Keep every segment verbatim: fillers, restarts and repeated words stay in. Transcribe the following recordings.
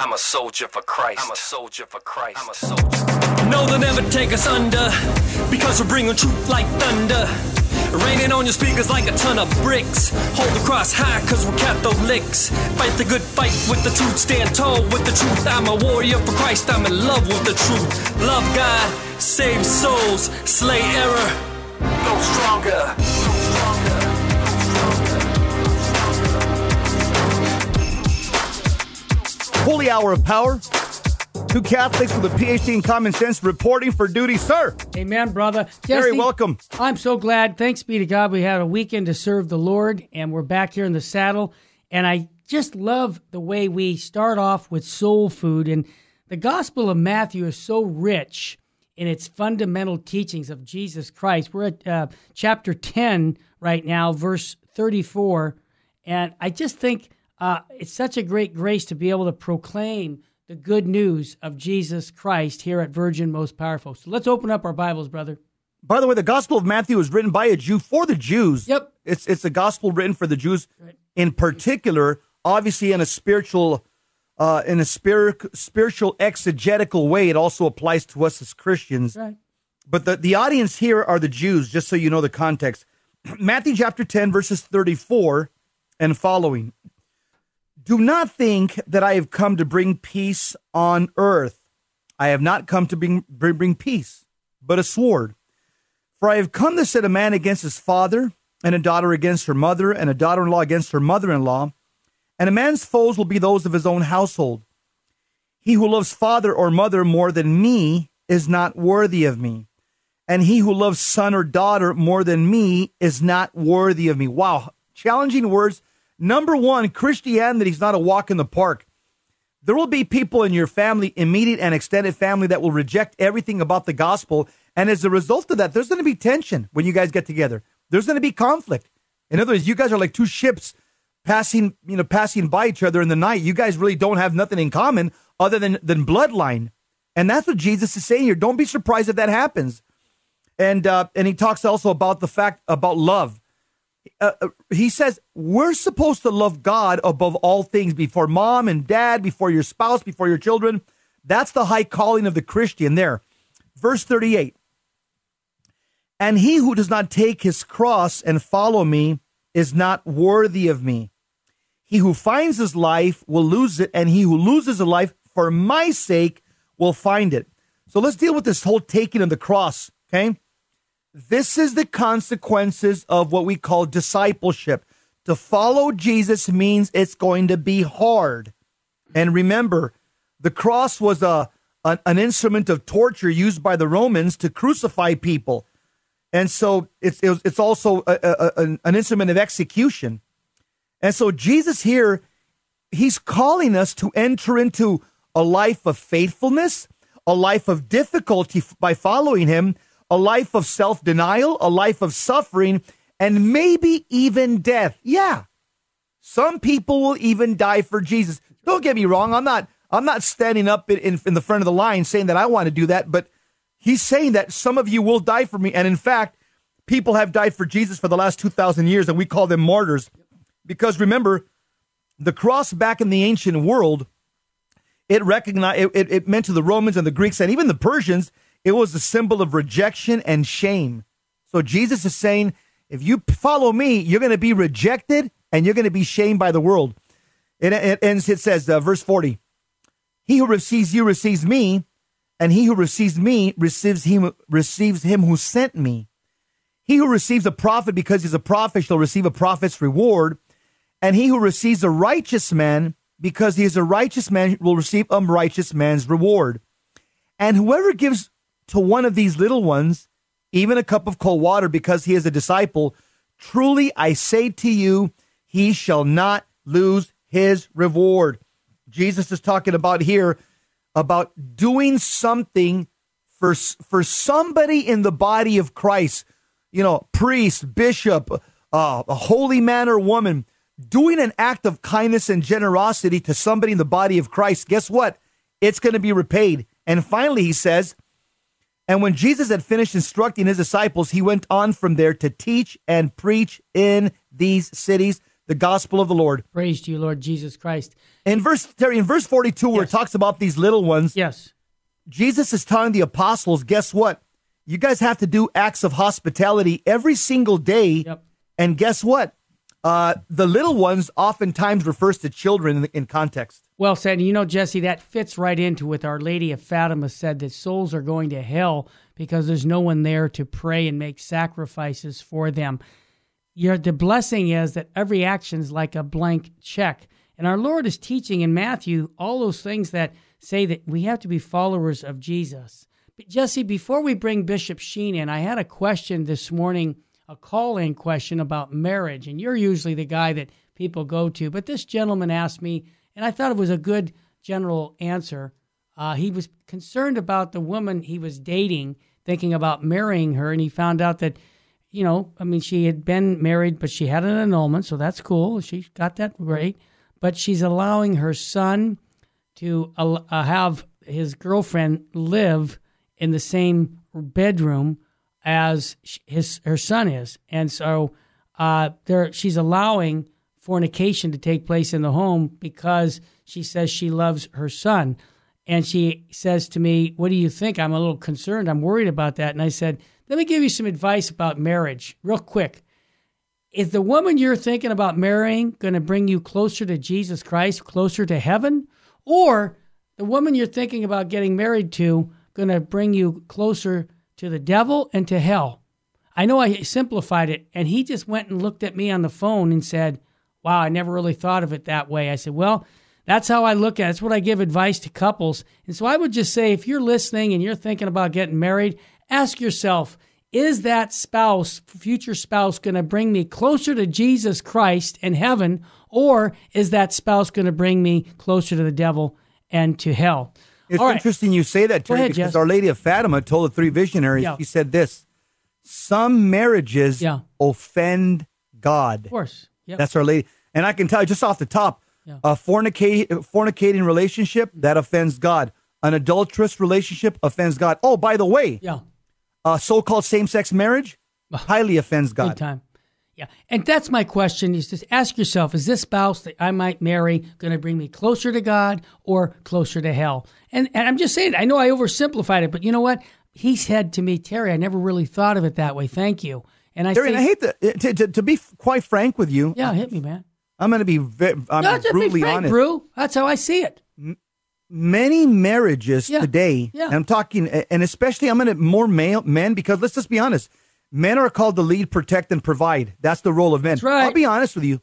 I'm a soldier for Christ. I'm a soldier for Christ. I'm a soldier. No, they'll never take us under, because we're bringing truth like thunder. Raining on your speakers like a ton of bricks. Hold the cross high, cause we're Catholics. Fight the good fight with the truth. Stand tall with the truth. I'm a warrior for Christ. I'm in love with the truth. Love God, save souls, slay error. Go stronger. Go stronger. Holy Hour of Power. Two Catholics with a P H D in common sense reporting for duty, sir. Amen, brother. Very Jesse, welcome. I'm so glad. Thanks be to God. We had a weekend to serve the Lord, and we're back here in the saddle. And I just love the way we start off with soul food. And the Gospel of Matthew is so rich in its fundamental teachings of Jesus Christ. We're at uh, chapter ten right now, verse thirty-four. And I just think uh, it's such a great grace to be able to proclaim the good news of Jesus Christ here at Virgin Most Powerful. So let's open up our Bibles, brother. By the way, the Gospel of Matthew is written by a Jew for the Jews. Yep. It's it's a gospel written for the Jews Right. in particular, obviously in a spiritual uh, in a spirit, spiritual exegetical way. It also applies to us as Christians. Right. But the, the audience here are the Jews, just so you know the context. Matthew chapter ten, verses thirty-four and following. Do not think that I have come to bring peace on earth. I have not come to bring, bring, bring peace, but a sword. For I have come to set a man against his father, and a daughter against her mother, and a daughter-in-law against her mother-in-law. And a man's foes will be those of his own household. He who loves father or mother more than me is not worthy of me. And he who loves son or daughter more than me is not worthy of me. Wow, challenging words. Number one, Christianity is not a walk in the park. There will be people in your family, immediate and extended family, that will reject everything about the gospel. And as a result of that, there's going to be tension when you guys get together. There's going to be conflict. In other words, you guys are like two ships passing, you know, passing by each other in the night. You guys really don't have nothing in common other than, than bloodline. And that's what Jesus is saying here. Don't be surprised if that happens. And uh, and he talks also about the fact about love. Uh, he says we're supposed to love God above all things, before mom and dad, before your spouse, before your children. That's the high calling of the Christian there. Verse thirty-eight. And he who does not take his cross and follow me is not worthy of me. He who finds his life will lose it, and he who loses his life for my sake will find it. So let's deal with this whole taking of the cross, okay? This is the consequences of what we call discipleship. To follow Jesus means it's going to be hard. And remember, the cross was a an, an instrument of torture used by the Romans to crucify people. And so it's it was, it's also a, a, a, an instrument of execution. And so Jesus here, he's calling us to enter into a life of faithfulness, a life of difficulty by following him, a life of self-denial, a life of suffering, and maybe even death. Yeah, some people will even die for Jesus. Don't get me wrong. I'm not I'm not standing up in, in, in the front of the line saying that I want to do that, but he's saying that some of you will die for me. And in fact, people have died for Jesus for the last two thousand years, and we call them martyrs. Because remember, the cross back in the ancient world, it recognized, it, it, it meant to the Romans and the Greeks and even the Persians, it was a symbol of rejection and shame. So Jesus is saying, if you follow me, you're going to be rejected and you're going to be shamed by the world. It, it ends, it says, uh, verse forty, he who receives you receives me, and he who receives me receives him, receives him who sent me. He who receives a prophet because he's a prophet shall receive a prophet's reward. And he who receives a righteous man because he is a righteous man will receive a righteous man's reward. And whoever gives to one of these little ones even a cup of cold water because he is a disciple, truly I say to you, he shall not lose his reward. Jesus is talking about here about doing something for, for somebody in the body of Christ, you know, priest, bishop, uh, a holy man or woman, doing an act of kindness and generosity to somebody in the body of Christ. Guess what? It's going to be repaid. And finally, he says, and when Jesus had finished instructing his disciples, he went on from there to teach and preach in these cities. the gospel of the Lord. Praise to you, Lord Jesus Christ. In verse Terry, in verse forty-two, where Yes. it talks about these little ones, Yes. Jesus is telling the apostles, guess what? You guys have to do acts of hospitality every single day. Yep. And guess what? Uh, the little ones oftentimes refers to children in, in context. Well said. And you know, Jesse, that fits right into what Our Lady of Fatima said, that souls are going to hell because there's no one there to pray and make sacrifices for them. Your, the blessing is that every action is like a blank check. And our Lord is teaching in Matthew all those things that say that we have to be followers of Jesus. But Jesse, before we bring Bishop Sheen in, I had a question this morning, a call-in question about marriage. And you're usually the guy that people go to. But this gentleman asked me, and I thought it was a good general answer. Uh, he was concerned about the woman he was dating, thinking about marrying her, and he found out that, you know, I mean, she had been married, but she had an annulment, so that's cool. She got that great. But she's allowing her son to uh, have his girlfriend live in the same bedroom as his her son is. And so uh, there, she's allowing fornication to take place in the home because she says she loves her son. And she says to me, what do you think? I'm a little concerned. I'm worried about that. And I said, let me give you some advice about marriage real quick. Is the woman you're thinking about marrying going to bring you closer to Jesus Christ, closer to heaven? Or the woman you're thinking about getting married to going to bring you closer to the devil and to hell? I know I simplified it, and he just went and looked at me on the phone and said, wow, I never really thought of it that way. I said, well, that's how I look at it. That's what I give advice to couples. And so I would just say, if you're listening and you're thinking about getting married, ask yourself, is that spouse, future spouse, going to bring me closer to Jesus Christ and heaven, or is that spouse going to bring me closer to the devil and to hell? It's All right. interesting you say that, Terry, ahead, because Jess. Our Lady of Fatima told the three visionaries, Yeah. she said this, some marriages Yeah. offend God. Of course. Yep. That's Our Lady. And I can tell you just off the top, Yeah. a fornicate, fornicating relationship, that offends God. An adulterous relationship offends God. Oh, by the way, Yeah. a so-called same-sex marriage highly offends God. Good time. Yeah. And that's my question, is just ask yourself, is this spouse that I might marry going to bring me closer to God or closer to hell? And, and I'm just saying, I know I oversimplified it, but you know what? He said to me, Terry, I never really thought of it that way. Thank you. And I Terry, say, and I hate to, to, to, to be quite frank with you. yeah, hit me, man. I'm going to be ve- I'm No, just brutally be frank, honest. Brew. That's how I see it. Many marriages Yeah, today, yeah. and I'm talking, and especially I'm going to more male men, because let's just be honest, men are called to lead, protect, and provide. That's the role of men. That's right. I'll be honest with you.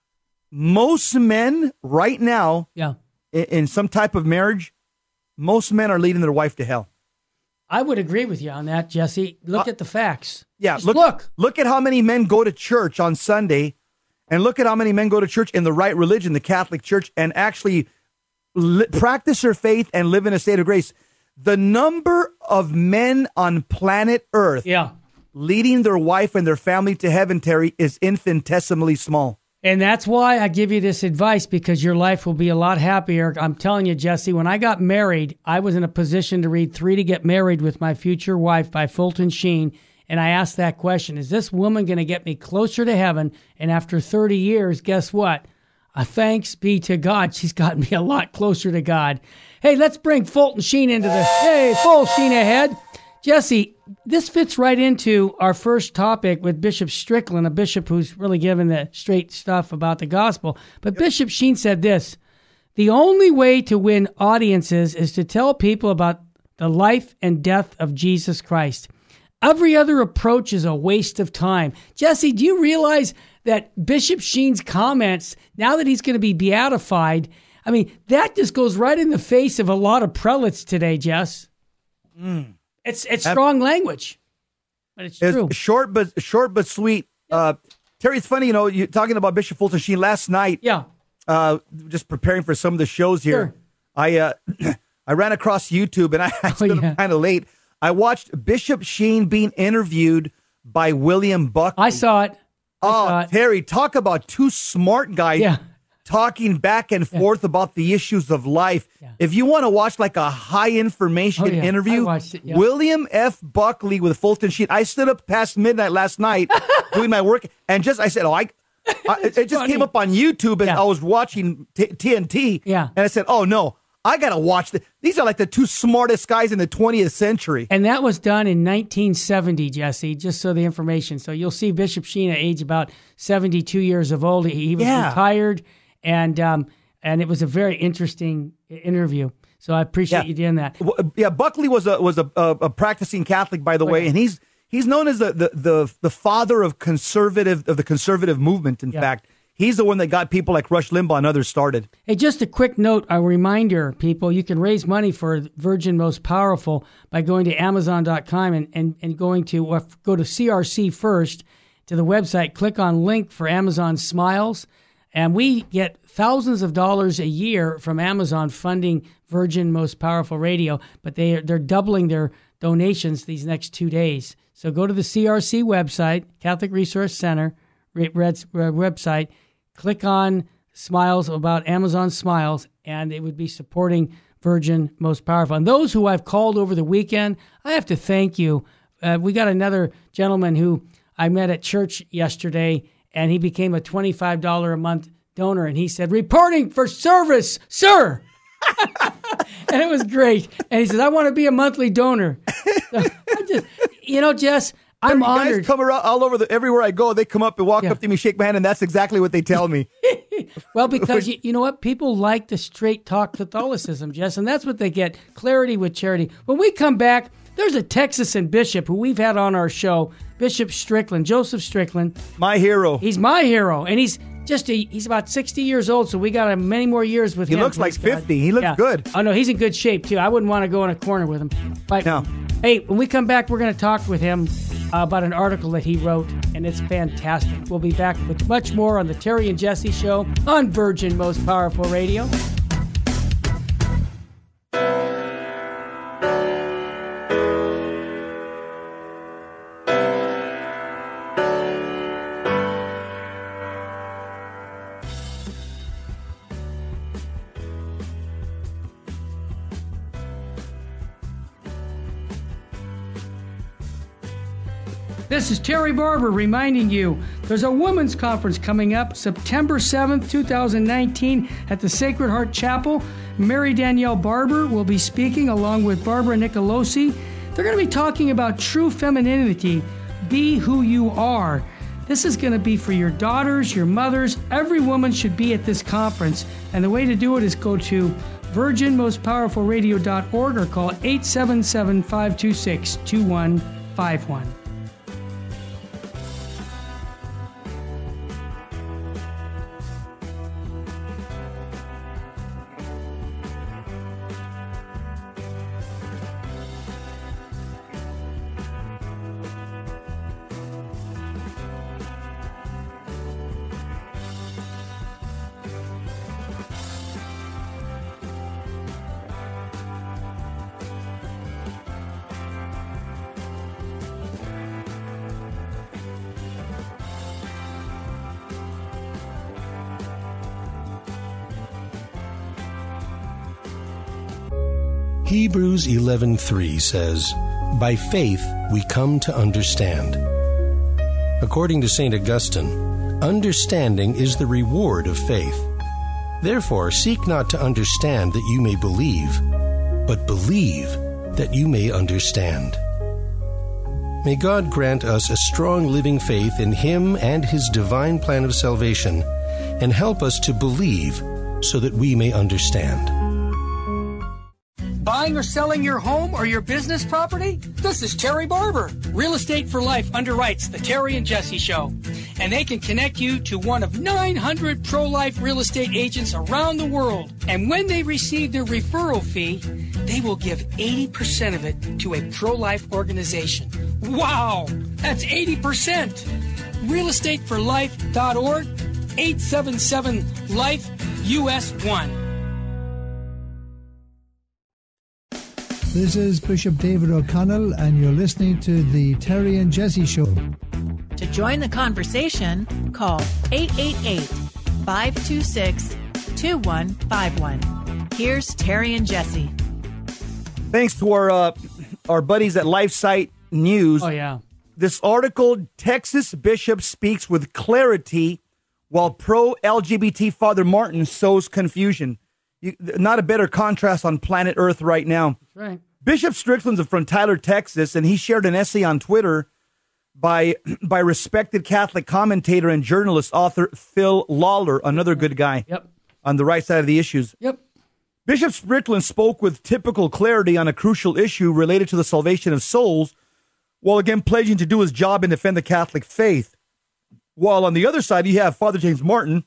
Most men right now, Yeah. in, in some type of marriage, most men are leading their wife to hell. I would agree with you on that, Jesse. Look Uh, at the facts. Yeah, Just look, look. look at how many men go to church on Sunday, and look at how many men go to church in the right religion, the Catholic Church, and actually li- practice their faith and live in a state of grace. The number of men on planet Earth Yeah. leading their wife and their family to heaven, Terry, is infinitesimally small. And that's why I give you this advice, because your life will be a lot happier. I'm telling you, Jesse, when I got married, I was in a position to read Three to Get Married with My Future Wife by Fulton Sheen. And I asked that question, is this woman going to get me closer to heaven? And after thirty years, guess what? Uh, thanks be to God, she's gotten me a lot closer to God. Hey, let's bring Fulton Sheen into the, hey, full Sheen ahead. Jesse, this fits right into our first topic with Bishop Strickland, a bishop who's really given the straight stuff about the gospel. But Bishop Sheen said this, the only way to win audiences is to tell people about the life and death of Jesus Christ. Every other approach is a waste of time. Jesse, do you realize that Bishop Sheen's comments, now that he's going to be beatified, I mean, that just goes right in the face of a lot of prelates today, Jess. Mm. It's it's strong language, but it's, It's true. short but short but sweet. Uh, Terry, it's funny, you know, you're talking about Bishop Fulton Sheen last night. Yeah. Uh, just preparing for some of the shows here. Sure. I uh, I ran across YouTube, and I, I stood yeah. up kind of late. I watched Bishop Sheen being interviewed by William Buckley. I saw it. I Oh, saw it. Terry, talk about two smart guys Yeah. talking back and forth about the issues of life. Yeah. If you want to watch like a high information Oh, yeah. interview, I watched it, yeah. William F. Buckley with Fulton Sheen. I stood up past midnight last night doing my work, and just I said, oh, I I, it it just funny. came up on YouTube, and Yeah. I was watching t- TNT. Yeah. And I said, "Oh no, I gotta watch this. These are like the two smartest guys in the twentieth century." And that was done in nineteen seventy, Jesse, just so the information. So you'll see Bishop Sheen at age about seventy-two years of old. He, he was Yeah. retired, and um, and it was a very interesting interview. So I appreciate Yeah. you doing that. W- Yeah, Buckley was a was a, a, a practicing Catholic, by the way, yeah. and he's he's known as the, the the the father of conservative of the conservative movement. In Yeah. fact, he's the one that got people like Rush Limbaugh and others started. Hey, just a quick note, a reminder, people, you can raise money for Virgin Most Powerful by going to Amazon dot com and, and, and going to, or go to C R C first, to the website, click on link for Amazon Smiles, and we get thousands of dollars a year from Amazon funding Virgin Most Powerful Radio, but they, they're doubling their donations these next two days. So go to the C R C website, Catholic Resource Center, Red, website, click on Smiles, about Amazon Smiles, and it would be supporting Virgin Most Powerful. And those who I've called over the weekend, I have to thank you. Uh, we got another gentleman who I met at church yesterday, and he became a twenty-five dollars a month donor, and he said, "Reporting for service, sir." And it was great. And he says, "I want to be a monthly donor." So I just, you know, Jess, I'm You guys honored. come around all over the everywhere I go. They come up and walk Yeah. up to me, shake my hand, and that's exactly what they tell me. Well, because you, you know what? People like the straight talk Catholicism, Jess, and that's what they get, clarity with charity. When we come back, there's a Texan bishop who we've had on our show, Bishop Strickland, Joseph Strickland. My hero. He's my hero, and he's just a, he's about sixty years old, so we got many more years with He him. looks like praise God. fifty. He looks Yeah. good. Oh, no, he's in good shape, too. I wouldn't want to go in a corner with him. But, No. hey, when we come back, we're going to talk with him uh, about an article that he wrote, and it's fantastic. We'll be back with much more on the Terry and Jesse Show on Virgin Most Powerful Radio. This is Terry Barber reminding you there's a women's conference coming up September seventh, twenty nineteen at the Sacred Heart Chapel. Mary Danielle Barber will be speaking along with Barbara Nicolosi. They're going to be talking about true femininity, be who you are. This is going to be for your daughters, your mothers. Every woman should be at this conference. And the way to do it is go to virgin most powerful radio dot org or call eight seven seven, five two six, two one five one. Hebrews eleven three says, "By faith we come to understand." According to Saint Augustine, understanding is the reward of faith. Therefore, seek not to understand that you may believe, but believe that you may understand. May God grant us a strong living faith in Him and His divine plan of salvation, and help us to believe so that we may understand. Buying or selling your home or your business property? This is Terry Barber. Real Estate for Life underwrites the Terry and Jesse Show. And they can connect you to one of nine hundred pro-life real estate agents around the world. And when they receive their referral fee, they will give eighty percent of it to a pro-life organization. Wow! That's eighty percent! real estate for life dot org, eight seven seven, life, U S one. This is Bishop David O'Connell, and you're listening to the Terry and Jesse Show. To join the conversation, call eight eight eight, five two six, two one five one. Here's Terry and Jesse. Thanks to our uh, our buddies at LifeSite News. Oh, yeah. This article, Texas Bishop Speaks with Clarity while pro-L G B T Father Martin sows confusion. You, not a better contrast on planet Earth right now. That's right. Bishop Strickland's from Tyler, Texas, and he shared an essay on Twitter by by respected Catholic commentator and journalist author Phil Lawler, another good guy. Yep. On the right side of the issues. Yep. Bishop Strickland spoke with typical clarity on a crucial issue related to the salvation of souls, while again pledging to do his job and defend the Catholic faith. While on the other side, you have Father James Martin,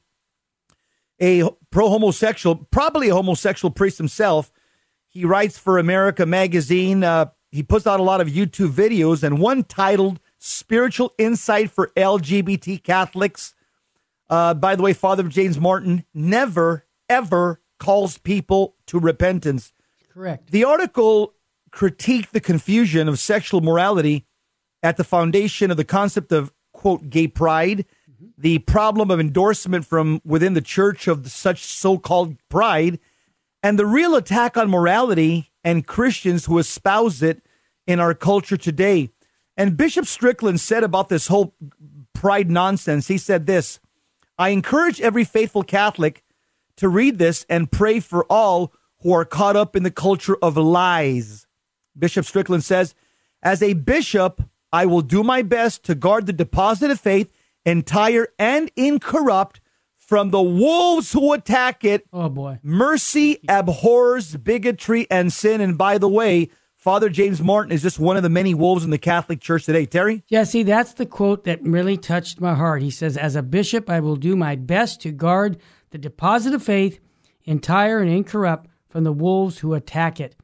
a pro-homosexual, probably a homosexual priest himself. He writes for America Magazine. Uh, he puts out a lot of YouTube videos, and one titled Spiritual Insight for L G B T Catholics. Uh, by the way, Father James Martin never, ever calls people to repentance. Correct. The article critiqued the confusion of sexual morality at the foundation of the concept of, quote, gay pride, mm-hmm. the problem of endorsement from within the church of such so-called pride, and the real attack on morality and Christians who espouse it in our culture today. And Bishop Strickland said about this whole pride nonsense, he said this, I encourage every faithful Catholic to read this and pray for all who are caught up in the culture of lies. Bishop Strickland says, as a bishop, I will do my best to guard the deposit of faith, entire and incorrupt, from the wolves who attack it. Oh, boy. Mercy abhors bigotry and sin. And by the way, Father James Martin is just one of the many wolves in the Catholic Church today. Terry? Jesse, that's the quote that really touched my heart. He says, as a bishop, I will do my best to guard the deposit of faith, entire and incorrupt, from the wolves who attack it.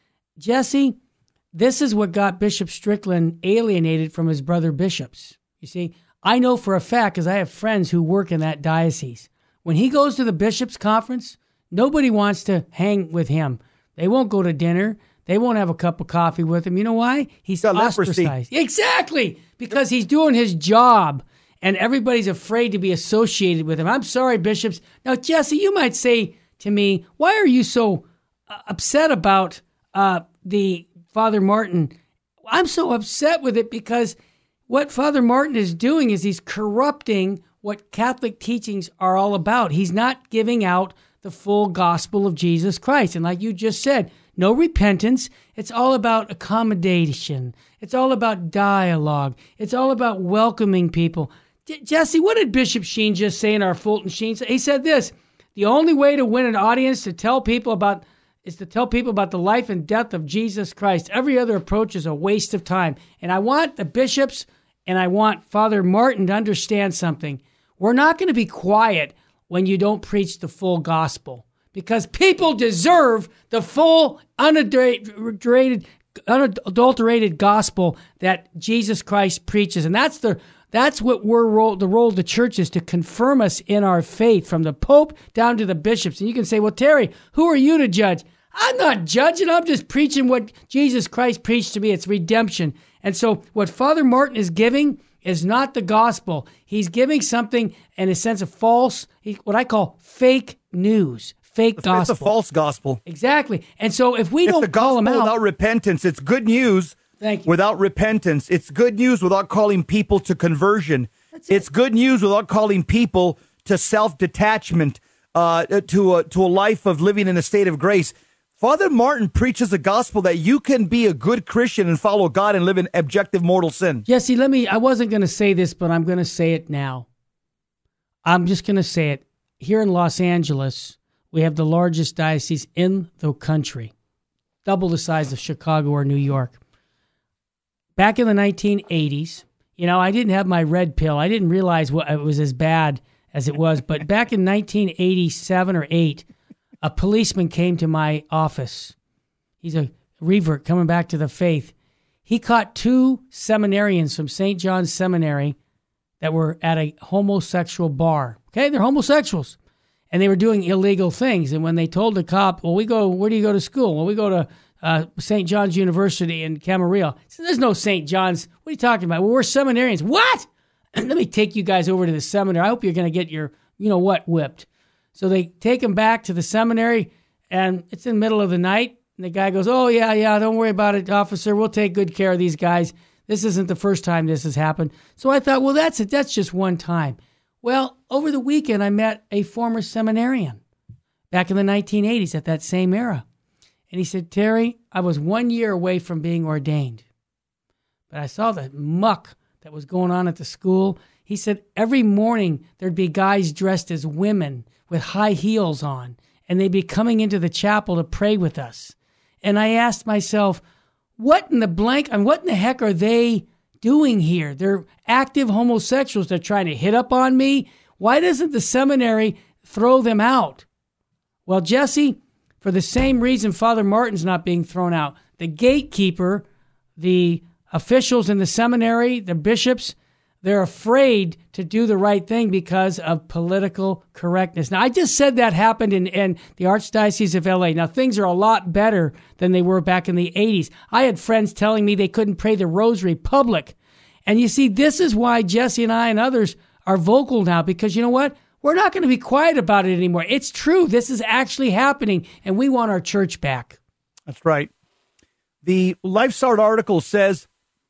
Jesse, this is what got Bishop Strickland alienated from his brother bishops. You see, I know for a fact, because I have friends who work in that diocese. When he goes to the bishops' conference, nobody wants to hang with him. They won't go to dinner. They won't have a cup of coffee with him. You know why? He's ostracized. Exactly, because he's doing his job, and everybody's afraid to be associated with him. I'm sorry, bishops. Now, Jesse, you might say to me, why are you so uh, upset about uh, the Father Martin? I'm so upset with it because what Father Martin is doing is he's corrupting what Catholic teachings are all about. He's not giving out the full gospel of Jesus Christ. And like you just said, no repentance. It's all about accommodation. It's all about dialogue. It's all about welcoming people. J- Jesse, what did Bishop Sheen just say in our Fulton Sheen? He said this, the only way to win an audience to tell people about is to tell people about the life and death of Jesus Christ. Every other approach is a waste of time. And I want the bishops and I want Father Martin to understand something. We're not going to be quiet when you don't preach the full gospel, because people deserve the full, unadulterated, unadulterated gospel that Jesus Christ preaches. And that's the that's what we're role, the role of the church is, to confirm us in our faith, from the Pope down to the bishops. And you can say, well, Terry, who are you to judge? I'm not judging. I'm just preaching what Jesus Christ preached to me. It's redemption. And so what Father Martin is giving is not the gospel. He's giving something in a sense of false, what I call fake news, fake it's, gospel. It's a false gospel. Exactly. And so if we it's don't the call him out without repentance, it's good news. Thank you. Without repentance, it's good news without calling people to conversion. That's it. It's good news without calling people to self-detachment, uh, to a, to a life of living in a state of grace. Father Martin preaches a gospel that you can be a good Christian and follow God and live in objective mortal sin. Jesse, let me, I wasn't going to say this, but I'm going to say it now. I'm just going to say it. Here in Los Angeles, we have the largest diocese in the country, double the size of Chicago or New York. Back in the nineteen eighties, you know, I didn't have my red pill. I didn't realize what, it was as bad as it was. But back in nineteen eighty-seven or eight, a policeman came to my office. He's a revert coming back to the faith. He caught two seminarians from Saint John's Seminary that were at a homosexual bar. Okay, they're homosexuals. And they were doing illegal things. And when they told the cop, well, we go, where do you go to school? Well, we go to uh, Saint John's University in Camarillo. He said, there's no Saint John's. What are you talking about? Well, we're seminarians. What? Let me take you guys over to the seminary. I hope you're going to get your, you know what, whipped. So they take him back to the seminary, and it's in the middle of the night. And the guy goes, oh, yeah, yeah, don't worry about it, officer. We'll take good care of these guys. This isn't the first time this has happened. So I thought, well, that's it. That's just one time. Well, over the weekend, I met a former seminarian back in the nineteen eighties at that same era. And he said, Terry, I was one year away from being ordained, but I saw the muck that was going on at the school. He said every morning there'd be guys dressed as women with high heels on, and they'd be coming into the chapel to pray with us. And I asked myself, what in the blank, and what in the heck are they doing here? They're active homosexuals. They're trying to hit up on me. Why doesn't the seminary throw them out? Well, Jesse, for the same reason Father Martin's not being thrown out. The gatekeeper, the officials in the seminary, the bishops, they're afraid to do the right thing because of political correctness. Now, I just said that happened in, in the Archdiocese of L A. Now, things are a lot better than they were back in the eighties. I had friends telling me they couldn't pray the rosary public. And you see, this is why Jesse and I and others are vocal now, because you know what? We're not going to be quiet about it anymore. It's true. This is actually happening, and we want our church back. That's right. The LifeStart article says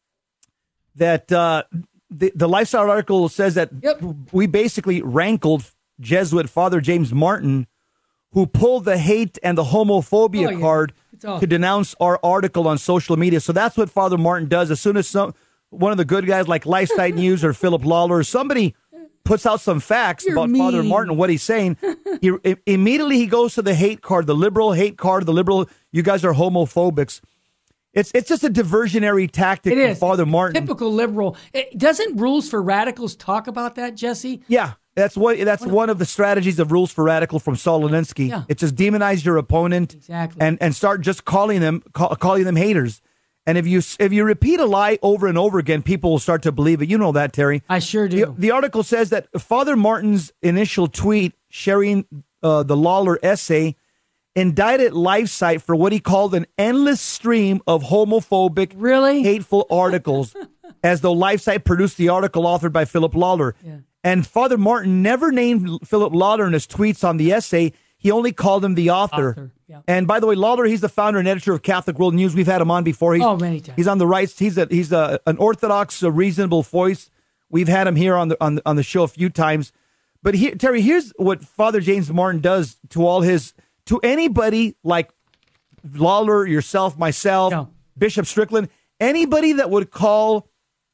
that uh, the, the LifeStart article says that Yep. we basically rankled Jesuit Father James Martin, who pulled the hate and the homophobia Oh, yeah. card It's awesome. to denounce our article on social media. So that's what Father Martin does. As soon as some one of the good guys like LifeSite News or Philip Lawler or somebody puts out some facts You're about mean. Father Martin, what he's saying, he, i- immediately he goes to the hate card, the liberal hate card, the liberal, you guys are homophobics. It's it's just a diversionary tactic It from is. Father Martin. Typical liberal. It, doesn't Rules for Radicals talk about that, Jesse? Yeah, that's what that's one of the strategies of Rules for Radical from Saul Alinsky. Yeah. It just demonize your opponent Exactly. and and start just calling them call, calling them haters. And if you if you repeat a lie over and over again, people will start to believe it. You know that, Terry. I sure The, do. the article says that Father Martin's initial tweet sharing uh, the Lawler essay indicted LifeSite for what he called an endless stream of homophobic, Really? hateful articles, as though LifeSite produced the article authored by Philip Lawler. Yeah. And Father Martin never named Philip Lawler in his tweets on the essay. He only called him the author. Author, yeah. And by the way, Lawler, he's the founder and editor of Catholic World News. We've had him on before. He's, Oh, many times. He's on the right. He's a he's a, an orthodox, a reasonable voice. We've had him here on the on the, on the show a few times. But here, Terry, here's what Father James Martin does to all his to anybody like Lawler, yourself, myself, Yeah. Bishop Strickland, anybody that would call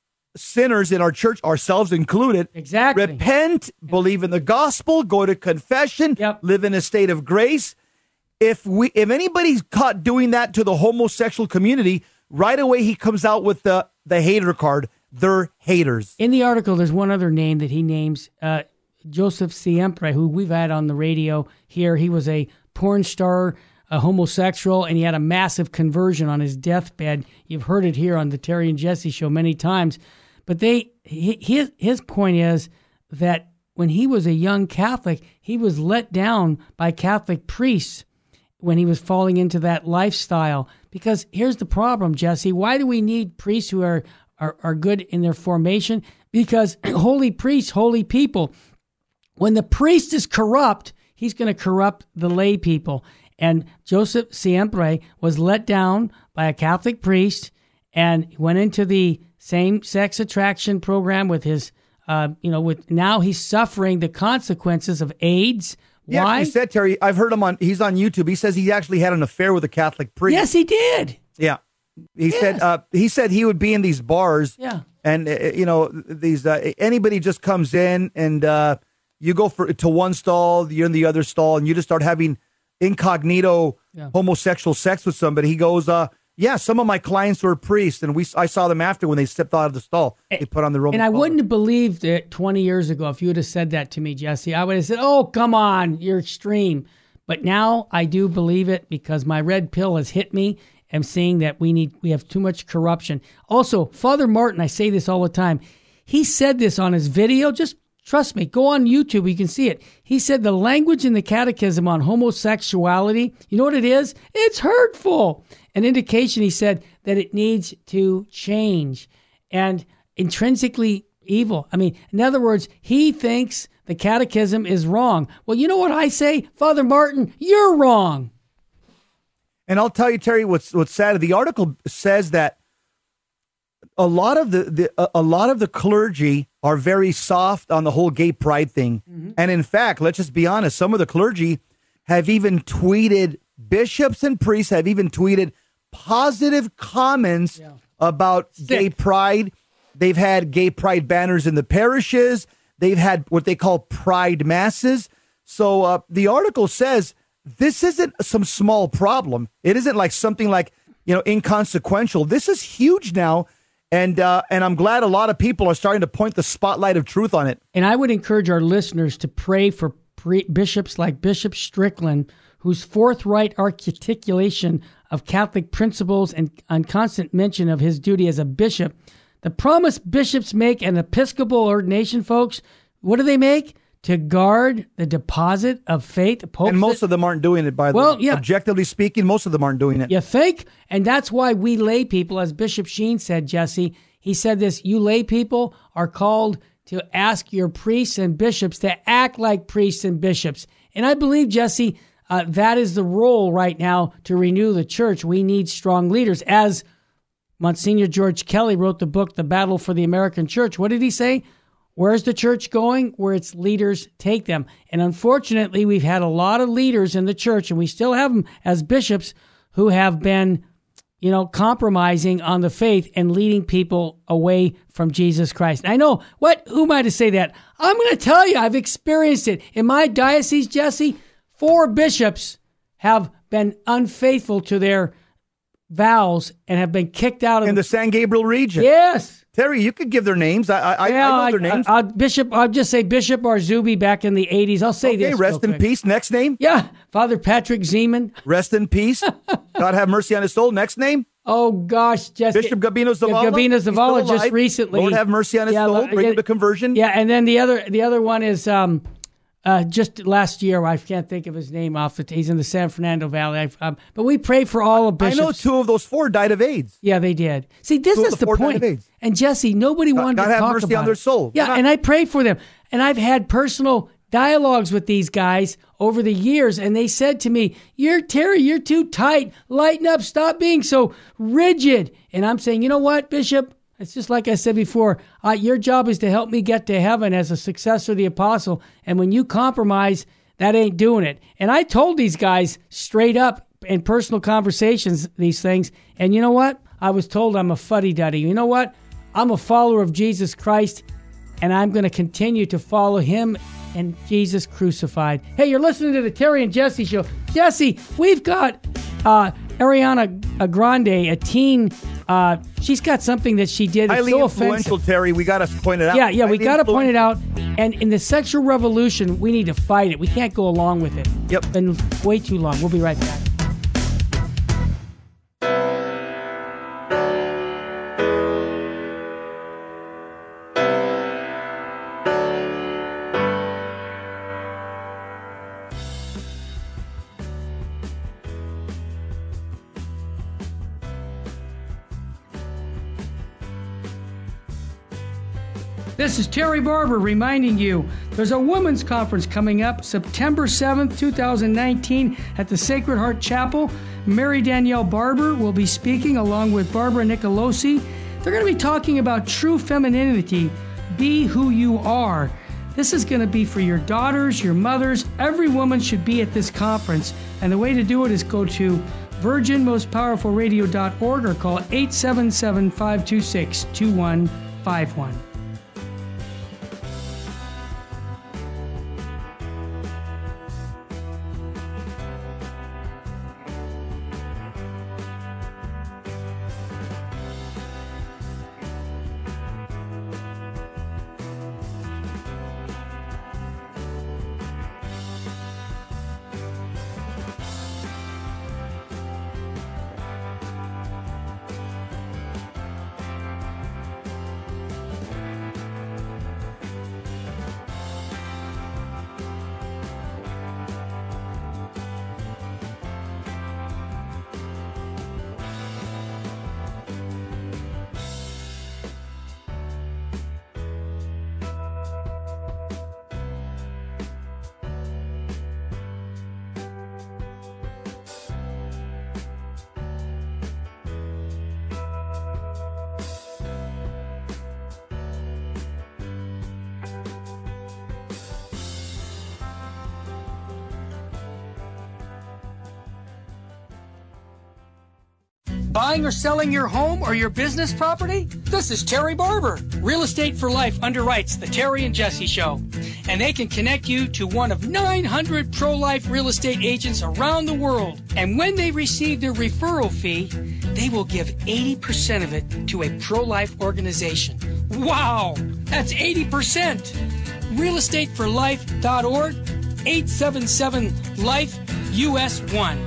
sinners in our church, ourselves included, Exactly. repent, believe in the gospel, go to confession, Yep. live in a state of grace. If we, if anybody's caught doing that to the homosexual community, right away he comes out with the the hater card. They're haters. In the article, there's one other name that he names, uh, Joseph Siempre, who we've had on the radio here. He was a porn star, a homosexual, and he had a massive conversion on his deathbed. You've heard it here on the Terry and Jesse show many times. But they he- his his point is that when he was a young Catholic, he was let down by Catholic priests when he was falling into that lifestyle. Because here's the problem, Jesse. Why do we need priests who are, are, are good in their formation? Because holy priests, holy people. When the priest is corrupt, he's going to corrupt the lay people. And Joseph Siempre was let down by a Catholic priest and went into the same-sex attraction program with his, uh, you know, with now he's suffering the consequences of AIDS. He Why? actually said, Terry, I've heard him on, he's on YouTube. He says he actually had an affair with a Catholic priest. Yes, he did. Yeah. He Yes. said, uh, he said he would be in these bars. Yeah. And, uh, you know, these, uh, anybody just comes in and, uh, you go for to one stall, you're in the other stall, and you just start having incognito Yeah. homosexual sex with somebody. He goes, uh, yeah, some of my clients were priests, and we I saw them after when they stepped out of the stall. They put on the Roman And I collar. wouldn't have believed it twenty years ago if you would have said that to me, Jesse. I would have said, oh, come on, you're extreme. But now I do believe it because my red pill has hit me. I'm seeing that we need we have too much corruption. Also, Father Martin, I say this all the time. He said this on his video. Just trust me. Go on YouTube. You can see it. He said the language in the catechism on homosexuality, you know what it is? It's hurtful. An indication, he said, that it needs to change and intrinsically evil. I mean, in other words, he thinks the catechism is wrong. Well, you know what I say? Father Martin, you're wrong. And I'll tell you, Terry, what's what's sad. The article says that a lot of the, the a- a lot of the clergy are very soft on the whole gay pride thing. Mm-hmm. And in fact, let's just be honest, some of the clergy have even tweeted, bishops and priests have even tweeted positive comments yeah. about Sick. gay pride. They've had gay pride banners in the parishes. They've had what they call pride masses. So uh, the article says this isn't some small problem. It isn't like something like, you know, inconsequential. This is huge now. And uh, and I'm glad a lot of people are starting to point the spotlight of truth on it. And I would encourage our listeners to pray for pre- bishops like Bishop Strickland, whose forthright articulation of Catholic principles and, and constant mention of his duty as a bishop. The promise bishops make an Episcopal ordination, folks, what do they make? To guard the deposit of faith. Popes and most that, of them aren't doing it, by the well, way. Yeah. Objectively speaking, most of them aren't doing it. You think? And that's why we lay people, as Bishop Sheen said, Jesse, he said this, you lay people are called to ask your priests and bishops to act like priests and bishops. And I believe, Jesse, uh, that is the role right now to renew the church. We need strong leaders. As Monsignor George Kelly wrote the book, The Battle for the American Church, what did he say? Where's the church going? Where its leaders take them. And unfortunately, we've had a lot of leaders in the church, and we still have them as bishops, who have been, you know, compromising on the faith and leading people away from Jesus Christ. And I know, what? Who am I to say that? I'm going to tell you, I've experienced it. In my diocese, Jesse, four bishops have been unfaithful to their vows and have been kicked out of in the San Gabriel region. Yes. Terry, you could give their names. I I, yeah, I know their I, names. I, I, Bishop, I'll just say Bishop Arzubi back in the eighties. I'll say okay, this. Rest in peace. Next name? Yeah, Father Patrick Zeman. Rest in peace. God have mercy on his soul. Next name? Oh, gosh. Just, Bishop Gabino Zavala. Gabino Zavala just recently. Lord have mercy on his yeah, soul. Bring yeah, him to conversion. Yeah, and then the other the other one is um, uh, just last year. I can't think of his name off the. He's in the San Fernando Valley. I've, um, but we pray for all of bishops. I know two of those four died of AIDS. Yeah, they did. See, this two is of the, the point. And Jesse, nobody God, wanted God to have talk mercy about on their it. soul. Yeah, not- and I pray for them. And I've had personal dialogues with these guys over the years, and they said to me, "You're Terry, you're too tight. Lighten up. Stop being so rigid." And I'm saying, you know what, Bishop? It's just like I said before. Uh, your job is to help me get to heaven as a successor of the apostle. And when you compromise, that ain't doing it. And I told these guys straight up in personal conversations these things. And you know what? I was told I'm a fuddy-duddy. You know what? I'm a follower of Jesus Christ, and I'm going to continue to follow him and Jesus crucified. Hey, you're listening to the Terry and Jesse Show. Jesse, we've got uh, Ariana Grande, a teen. Uh, she's got something that she did that's highly so influential, offensive. Terry. We got to point it out. Yeah, yeah, we Highly got to point it influential. out. And in the sexual revolution, we need to fight it. We can't go along with it. Yep. It's been way too long. We'll be right back. This is Terry Barber reminding you there's a women's conference coming up September seventh, twenty nineteen at the Sacred Heart Chapel. Mary Danielle Barber will be speaking along with Barbara Nicolosi. They're going to be talking about true femininity, be who you are. This is going to be for your daughters, your mothers. Every woman should be at this conference. And the way to do it is go to virgin most powerful radio dot org or call eight seven seven, five two six, two one five one. Buying or selling your home or your business property? This is Terry Barber. Real Estate for Life underwrites the Terry and Jesse Show. And they can connect you to one of nine hundred pro-life real estate agents around the world. And when they receive their referral fee, they will give eighty percent of it to a pro-life organization. Wow! That's eighty percent! real estate for life dot org, eight seven seven, life, U S one.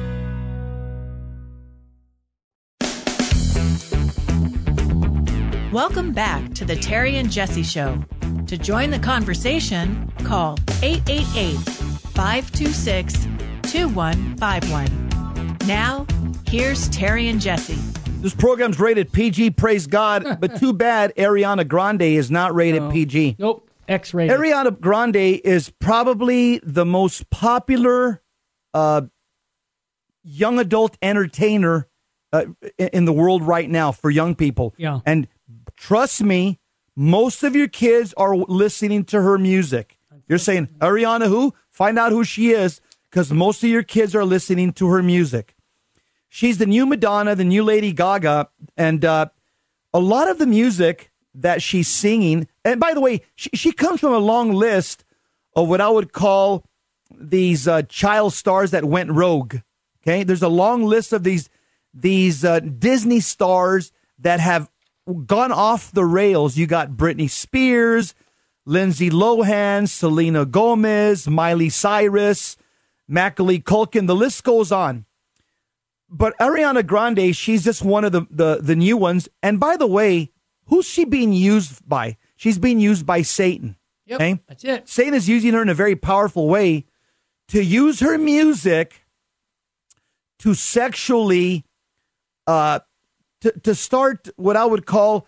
Welcome back to the Terry and Jesse Show. To join the conversation, call eight eight eight, five two six, two one five one. Now, here's Terry and Jesse. This program's rated P G, praise God, but too bad Ariana Grande is not rated No. P G. Nope, X-rated. Ariana Grande is probably the most popular uh, young adult entertainer uh, in the world right now for young people. Yeah. And trust me, most of your kids are listening to her music. You're saying, Ariana who? Find out who she is, because most of your kids are listening to her music. She's the new Madonna, the new Lady Gaga, and uh, a lot of the music that she's singing, and by the way, she, she comes from a long list of what I would call these uh, child stars that went rogue. Okay, there's a long list of these these uh, Disney stars that have gone off the rails. You got Britney Spears, Lindsay Lohan, Selena Gomez, Miley Cyrus, Macaulay Culkin. The list goes on. But Ariana Grande, she's just one of the, the, the new ones. And by the way, who's she being used by? She's being used by Satan. Yep, okay? that's it. Satan is using her in a very powerful way to use her music to sexually, uh, to, to start what I would call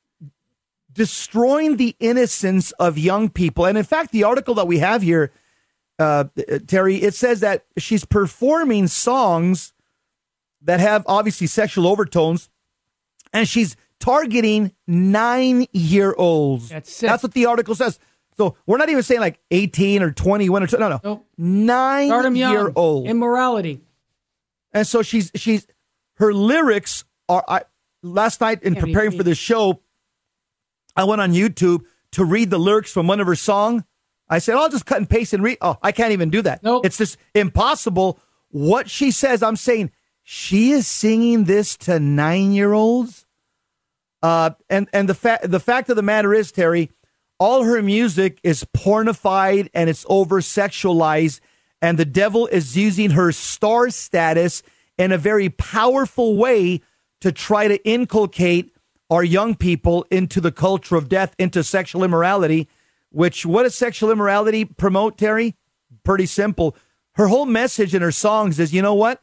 destroying the innocence of young people. And in fact, the article that we have here, uh, Terry, it says that she's performing songs that have obviously sexual overtones, and she's targeting nine-year-olds. That's it. That's what the article says. So we're not even saying like eighteen or twenty-one or two. No, no, Nope. nine-year-old. Young. Immorality. And so she's she's her lyrics are. I, last night in Can't be preparing beat. for this show, I went on YouTube to read the lyrics from one of her songs. I said, I'll just cut and paste and read. Oh, I can't even do that. Nope. It's just impossible. What she says, I'm saying. She is singing this to nine-year-olds, uh, and and the fact the fact of the matter is, Terry, all her music is pornified and it's over sexualized, and the devil is using her star status in a very powerful way to try to inculcate our young people into the culture of death, into sexual immorality. Which what does sexual immorality promote, Terry? Pretty simple. Her whole message in her songs is, you know what?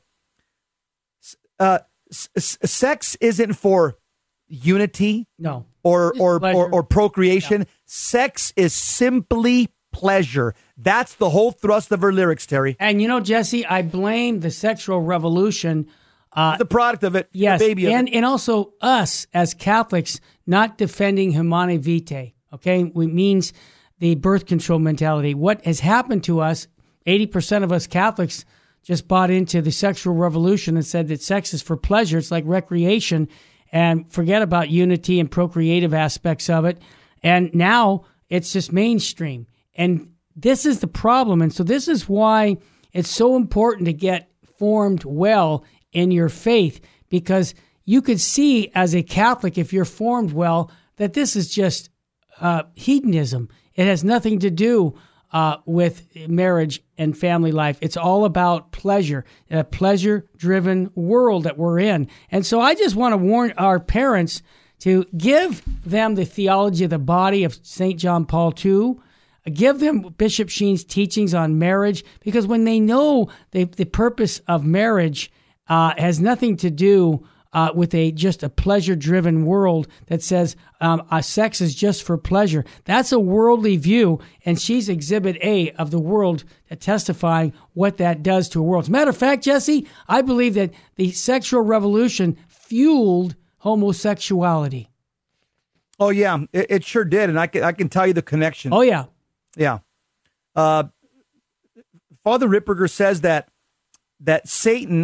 Uh, s- s- sex isn't for unity, No. or Just or, pleasure. or or procreation. Sex is simply pleasure. That's the whole thrust of her lyrics, Terry. And you know, Jesse, I blame the sexual revolution. Uh, The product of it, yes, the baby of and it. and also us as Catholics not defending Humanae Vitae. Okay, it means the birth control mentality. What has happened to us? Eighty percent of us Catholics just bought into the sexual revolution and said that sex is for pleasure. It's like recreation, and forget about unity and procreative aspects of it. And now it's just mainstream. And this is the problem. And so this is why it's so important to get formed well in your faith, because you could see as a Catholic, if you're formed well, that this is just uh, hedonism. It has nothing to do Uh, with marriage and family life. It's all about pleasure, a pleasure-driven world that we're in. And so I just want to warn our parents to give them the theology of the body of Saint John Paul the Second, give them Bishop Sheen's teachings on marriage, because when they know the, the purpose of marriage uh, has nothing to do Uh, with a just a pleasure-driven world that says um, uh, sex is just for pleasure. That's a worldly view, and she's Exhibit A of the world testifying what that does to a world. As a matter of fact, Jesse, I believe that the sexual revolution fueled homosexuality. Oh yeah, it, it sure did, and I can I can tell you the connection. Oh yeah, Yeah. Uh, Father Ripperger says that that Satan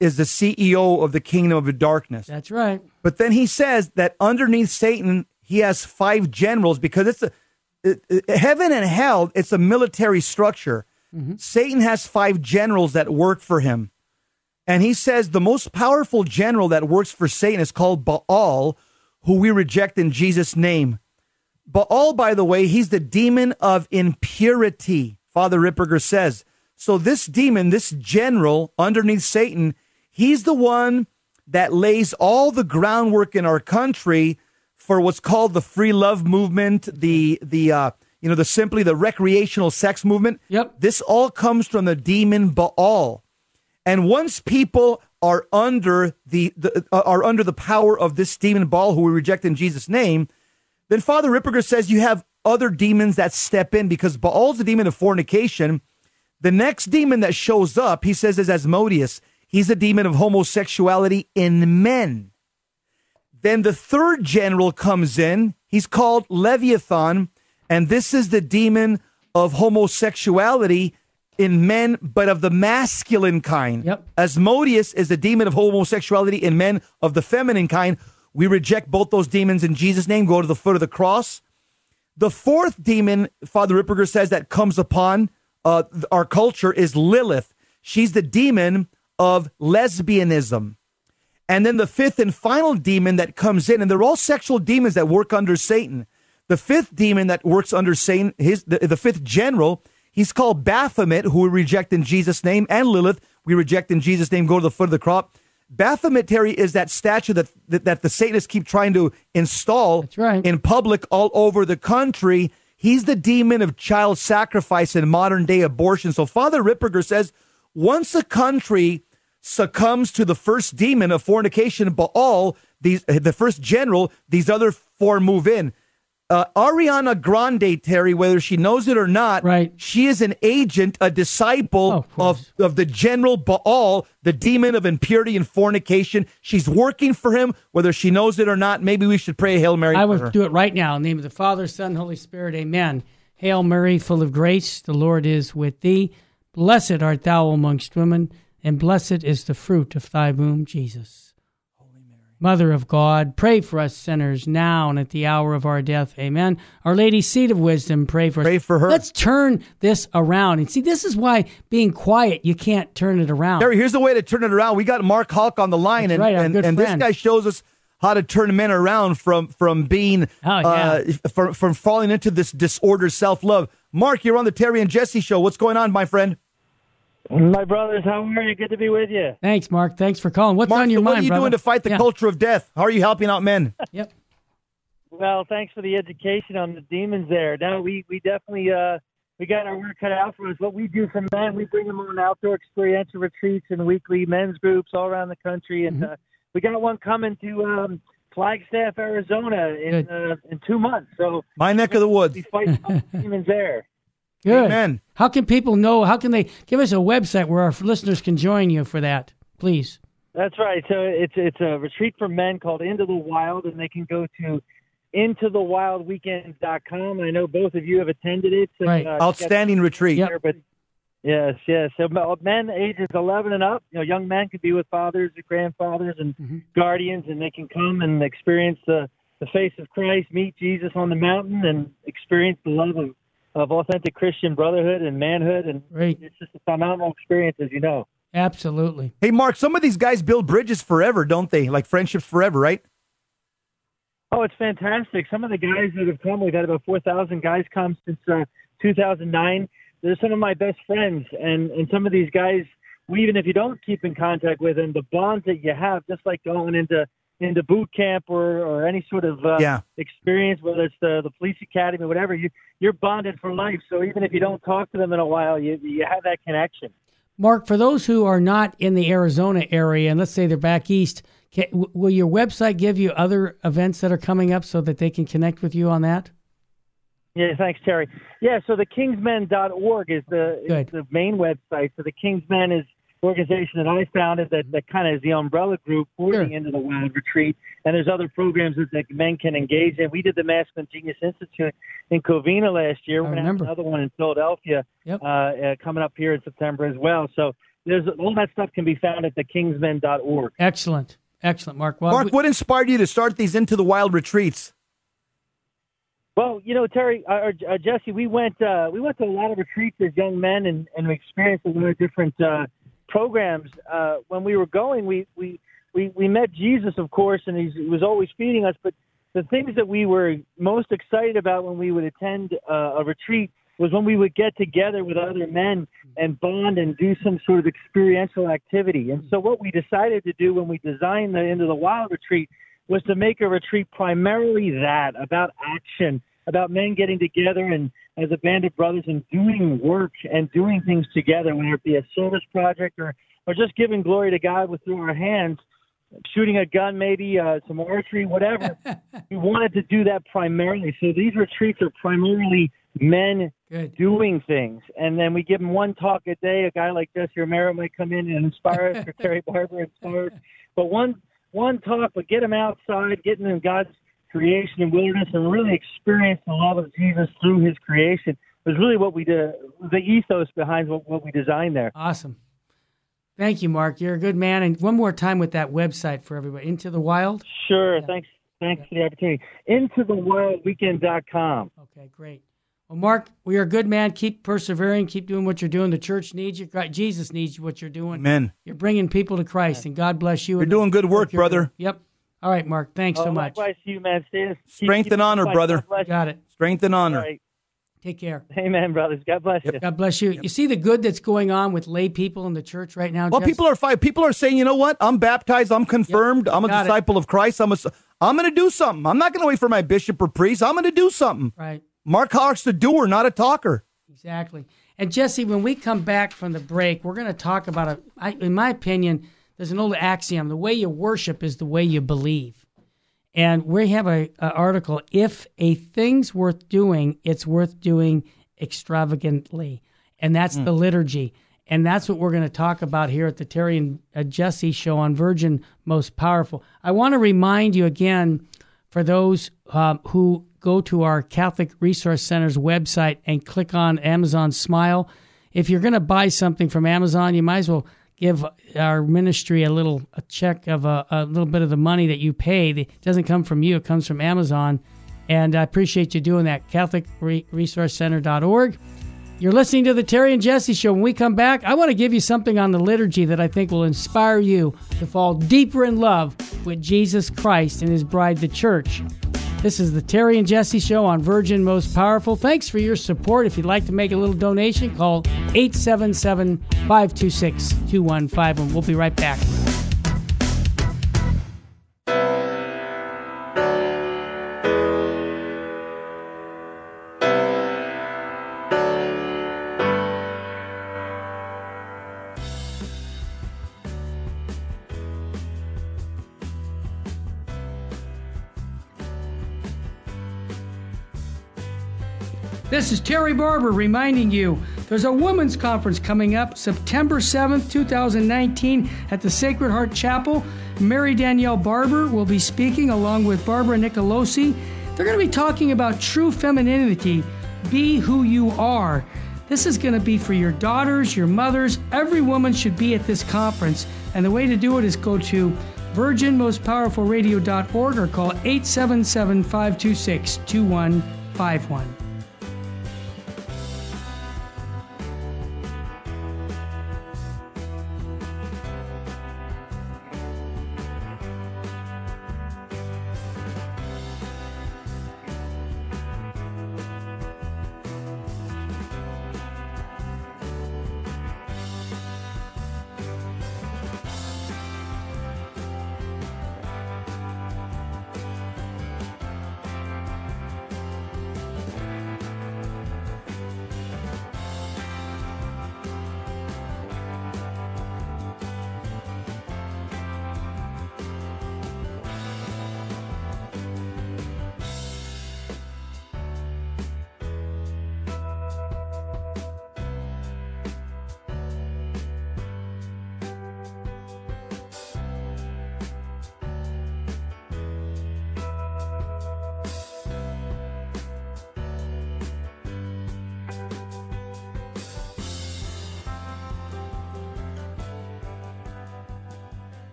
is the C E O of the kingdom of darkness. That's right. But then he says that underneath Satan, he has five generals because it's a it, it, heaven and hell. It's a military structure. Mm-hmm. Satan has five generals that work for him. And he says the most powerful general that works for Satan is called Baal, who we reject in Jesus' name. Baal, by the way, he's the demon of impurity, Father Ripperger says. So this demon, this general underneath Satan, he's the one that lays all the groundwork in our country for what's called the free love movement, the the uh, you know the simply the recreational sex movement. Yep. This all comes from the demon Baal, and once people are under the, the uh, are under the power of this demon Baal, who we reject in Jesus' name, then Father Ripperger says you have other demons that step in because Baal's the demon of fornication. The next demon that shows up, he says, is Asmodeus. He's a demon of homosexuality in men. Then the third general comes in. He's called Leviathan, and this is the demon of homosexuality in men, but of the masculine kind. Yep. Asmodeus is the demon of homosexuality in men of the feminine kind. We reject both those demons in Jesus' name. Go to the foot of the cross. The fourth demon, Father Ripperger says, that comes upon uh, our culture is Lilith. She's the demon of lesbianism. And then the fifth and final demon that comes in, and they're all sexual demons that work under Satan. The fifth demon that works under Satan, his the, the fifth general, he's called Baphomet, who we reject in Jesus' name, and Lilith, we reject in Jesus' name. Go to the foot of the crop. Baphomet, Terry, is that statue that, that, that the Satanists keep trying to install That's right. in public all over the country. He's the demon of child sacrifice and modern day abortion. So Father Ripperger says, once a country succumbs to the first demon of fornication, Baal, these the first general, these other four move in. Uh, Ariana Grande, Terry, whether she knows it or not, right. she is an agent, a disciple oh, of, of, of the general Baal, the demon of impurity and fornication. She's working for him, whether she knows it or not. Maybe we should pray a Hail Mary I for would her. do it right now. In the name of the Father, Son, Holy Spirit, amen. Hail Mary, full of grace, the Lord is with thee. Blessed art thou amongst women, and blessed is the fruit of thy womb, Jesus. Mother of God, pray for us sinners now and at the hour of our death. Amen. Our Lady, seat of wisdom, pray for us. Pray for her. Let's turn this around. And see, this is why being quiet, you can't turn it around. Terry, here's the way to turn it around. We got Mark Hulk on the line, That's and, right, our and, good and this friend. guy shows us how to turn men around from from being Oh, yeah. uh, from, from falling into this disordered self-love. Mark, you're on the Terry and Jesse show. What's going on, my friend? My brothers, how are you? Good to be with you. Thanks, Mark. Thanks for calling. What's Mark, on your so what mind, are you brother? doing to fight the Yeah. culture of death? How are you helping out men? Yep. Well, thanks for the education on the demons there. Now, we, we definitely uh, we got our work cut out for us. What we do for men, we bring them on outdoor experiential retreats and weekly men's groups all around the country. And Mm-hmm. uh, we got one coming to um, Flagstaff, Arizona in uh, in two months. So My neck of the woods. we fight the demons there. Good. Amen. How can people know? How can they give us a website where our listeners can join you for that, please? That's right. So it's it's a retreat for men called Into the Wild, and they can go to into the wild weekends dot com. I know both of you have attended it. So, Right. uh, Outstanding retreat. Yep. There, but yes, yes. So men ages eleven and up, you know, young men could be with fathers, grandfathers, and Mm-hmm. guardians, and they can come and experience the, the face of Christ, meet Jesus on the mountain, and experience the love of, of authentic Christian brotherhood and manhood. And Great. it's just a phenomenal experience, as you know. Absolutely. Hey, Mark, some of these guys build bridges forever, don't they? Like friendships forever, right? Oh, it's fantastic. Some of the guys that have come, we've had about four thousand guys come since uh, two thousand nine. They're some of my best friends. And, and some of these guys, even if you don't keep in contact with them, the bonds that you have, just like going into into boot camp or, or any sort of uh, Yeah. experience, whether it's the, the police academy, whatever, you, you're bonded for life. So even if you don't talk to them in a while, you, you have that connection. Mark, for those who are not in the Arizona area, and let's say they're back east, can, w- will your website give you other events that are coming up so that they can connect with you on that? Yeah, thanks, Terry. Yeah, so the kingsmen dot org is the, Good. is the main website. So the Kingsmen is the organization that I founded that, that kind of is the umbrella group for Sure. the Into the Wild retreat. And there's other programs that, that men can engage in. We did the Masculine Genius Institute in Covina last year. I We're going to have remember. another one in Philadelphia Yep. uh, uh, coming up here in September as well. So there's all that stuff can be found at the kingsmen dot org. Excellent. Excellent, Mark. Well, Mark, we- what inspired you to start these Into the Wild retreats? Well, you know, Terry, uh, uh, Jesse, we went uh, we went to a lot of retreats as young men, and, and we experienced a lot of different uh, programs. Uh, when we were going, we, we, we, we met Jesus, of course, and he's, he was always feeding us. But the things that we were most excited about when we would attend uh, a retreat was when we would get together with other men and bond and do some sort of experiential activity. And so what we decided to do when we designed the Into the Wild retreat was to make a retreat primarily that, about action, about men getting together and as a band of brothers and doing work and doing things together, whether it be a service project or, or just giving glory to God with through our hands, shooting a gun, maybe uh, some archery, whatever. We wanted to do that primarily. So these retreats are primarily men Good. doing things. And then we give them one talk a day. A guy like Jesse Romero might come in and inspire us, or Terry Barber inspire us. But one one talk, but get them outside, getting in God's creation and wilderness, and really experience the love of Jesus through his creation was really what we did, the ethos behind what, what we designed there. Awesome. Thank you, Mark. You're a good man. And one more time with that website for everybody, Into the Wild. Sure. Yeah. Thanks. Thanks for the opportunity. into the wild weekend dot com. Okay, great. Well, Mark, we are a good man. Keep persevering. Keep doing what you're doing. The church needs you. Jesus needs what you're doing. Amen. You're bringing people to Christ, and God bless you. You're doing good work, brother. Doing. Yep. All right, Mark. Thanks oh, so much. Likewise to you, man. Stay, Strength keep, and keep honor, brother. Got it. Strength and honor. Right. Take care. Amen, brothers. God bless Yep. you. God bless you. You see the good that's going on with lay people in the church right now? Well, Jess? people are fine. People are saying, you know what? I'm baptized. I'm confirmed. Yep. I'm a Got disciple it. of Christ. I'm a, I'm going to do something. I'm not going to wait for my bishop or priest. I'm going to do something. Right. Mark Hawk's the doer, not a talker. Exactly. And Jesse, when we come back from the break, we're going to talk about, a, I, in my opinion, there's an old axiom. The way you worship is the way you believe. And we have a, a article, if a thing's worth doing, it's worth doing extravagantly. And that's mm. the liturgy. And that's what we're going to talk about here at the Terry and uh, Jesse Show on Virgin Most Powerful. I want to remind you again, for those um, who go to our Catholic Resource Center's website and click on Amazon Smile. If you're going to buy something from Amazon, you might as well give our ministry a little a check of a, a little bit of the money that you paid. It doesn't come from you. It comes from Amazon. And I appreciate you doing that. Catholic Resource Center dot org. You're listening to the Terry and Jesse Show. When we come back, I want to give you something on the liturgy that I think will inspire you to fall deeper in love with Jesus Christ and his bride, the church. This is the Terry and Jesse Show on Virgin Most Powerful. Thanks for your support. If you'd like to make a little donation, call eight seven seven, five two six, two one five one. We'll be right back. This is Terry Barber reminding you there's a women's conference coming up September seventh, twenty nineteen at the Sacred Heart Chapel. Mary Danielle Barber will be speaking along with Barbara Nicolosi. They're going to be talking about true femininity, be who you are. This is going to be for your daughters, your mothers. Every woman should be at this conference. And the way to do it is go to virgin most powerful radio dot org or call eight seven seven, five two six, two one five one.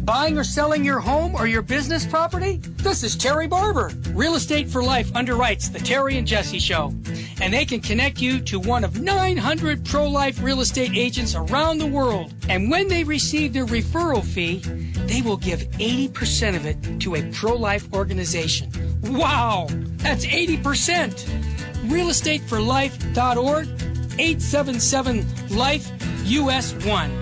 Buying or selling your home or your business property? This is Terry Barber. Real Estate for Life underwrites the Terry and Jesse Show. And they can connect you to one of nine hundred pro-life real estate agents around the world. And when they receive their referral fee, they will give eighty percent of it to a pro-life organization. Wow! That's eighty percent! real estate for life dot org, eight seven seven life U S one.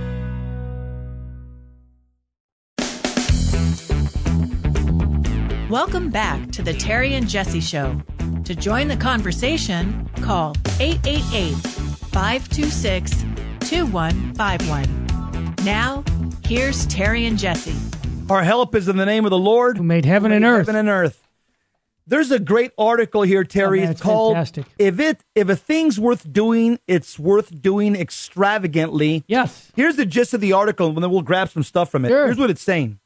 Welcome back to the Terry and Jesse Show. To join the conversation, call eight eight eight, five two six, two one five one. Now, here's Terry and Jesse. Our help is in the name of the Lord Who made heaven who and made earth. Heaven and earth. There's a great article here, Terry. Oh, man, it's it's called fantastic. "If it if a thing's worth doing, it's worth doing extravagantly." Yes. Here's the gist of the article, and then we'll grab some stuff from it. Sure. Here's what it's saying.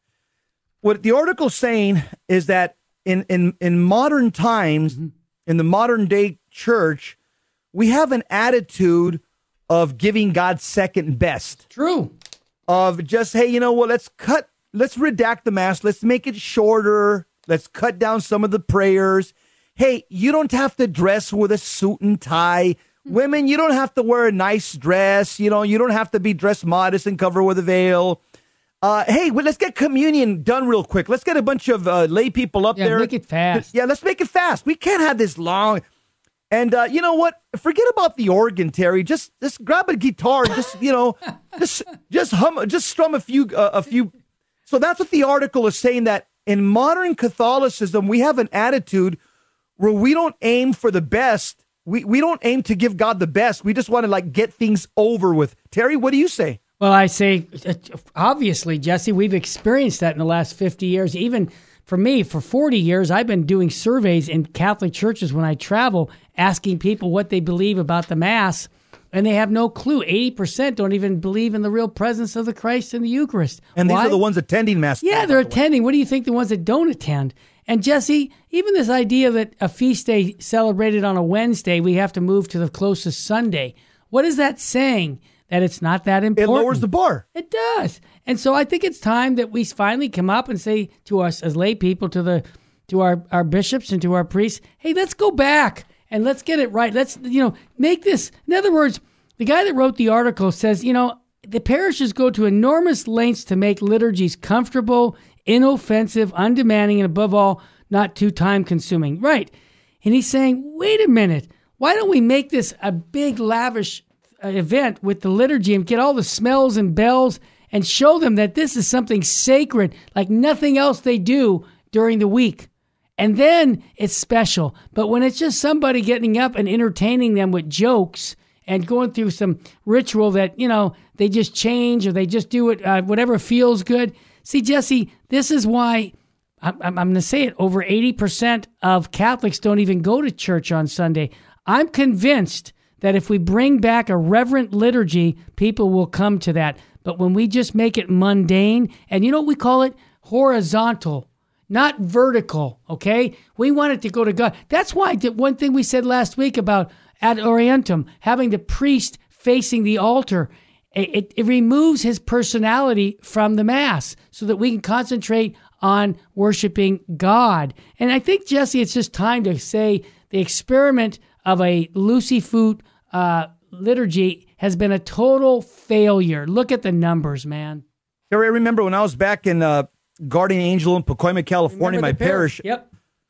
What the article's saying is that in in in modern times, mm-hmm. in the modern day church, we have an attitude of giving God second best. True. Of just, hey, you know what? Let's cut. Let's redact the mass. Let's make it shorter. Let's cut down some of the prayers. Hey, you don't have to dress with a suit and tie. Women, you don't have to wear a nice dress. You know, you don't have to be dressed modest and cover with a veil. Uh, hey, well, let's get communion done real quick. Let's get a bunch of uh, lay people up yeah, there. Make it fast. Yeah, let's make it fast. We can't have this long. And uh, you know what? Forget about the organ, Terry. Just just grab a guitar and just you know, just just hum, just strum a few uh, a few. So that's what the article is saying, that in modern Catholicism, we have an attitude where we don't aim for the best. We we don't aim to give God the best. We just want to like get things over with. Terry, what do you say? Well, I say, obviously, Jesse, we've experienced that in the last fifty years. Even for me, for forty years, I've been doing surveys in Catholic churches when I travel, asking people what they believe about the Mass, and they have no clue. eighty percent don't even believe in the real presence of the Christ in the Eucharist. And Why? These are the ones attending Mass. Yeah, they're attending. What do you think the ones that don't attend? And Jesse, even this idea that a feast day celebrated on a Wednesday, we have to move to the closest Sunday. What is that saying? That it's not that important. It lowers the bar. It does. And so I think it's time that we finally come up and say to us as lay people, to the to our, our bishops and to our priests, hey, let's go back and let's get it right. Let's, you know, make this. In other words, the guy that wrote the article says, you know, the parishes go to enormous lengths to make liturgies comfortable, inoffensive, undemanding, and above all, not too time consuming. Right. And he's saying, wait a minute. Why don't we make this a big, lavish event with the liturgy and get all the smells and bells and show them that this is something sacred like nothing else they do during the week. And then it's special. But when it's just somebody getting up and entertaining them with jokes and going through some ritual that, you know, they just change or they just do it, uh, whatever feels good. See, Jesse, this is why I'm, I'm going to say it. Over eighty percent of Catholics don't even go to church on Sunday. I'm convinced that if we bring back a reverent liturgy, people will come to that. But when we just make it mundane, and you know what we call it? Horizontal, not vertical, okay? We want it to go to God. That's why the one thing we said last week about ad orientem, having the priest facing the altar, it, it, it removes his personality from the Mass so that we can concentrate on worshiping God. And I think, Jesse, it's just time to say the experiment of a Lucifer uh, liturgy has been a total failure. Look at the numbers, man. Terry, I remember when I was back in uh, Guardian Angel in Pacoima, California, my parish. Yep.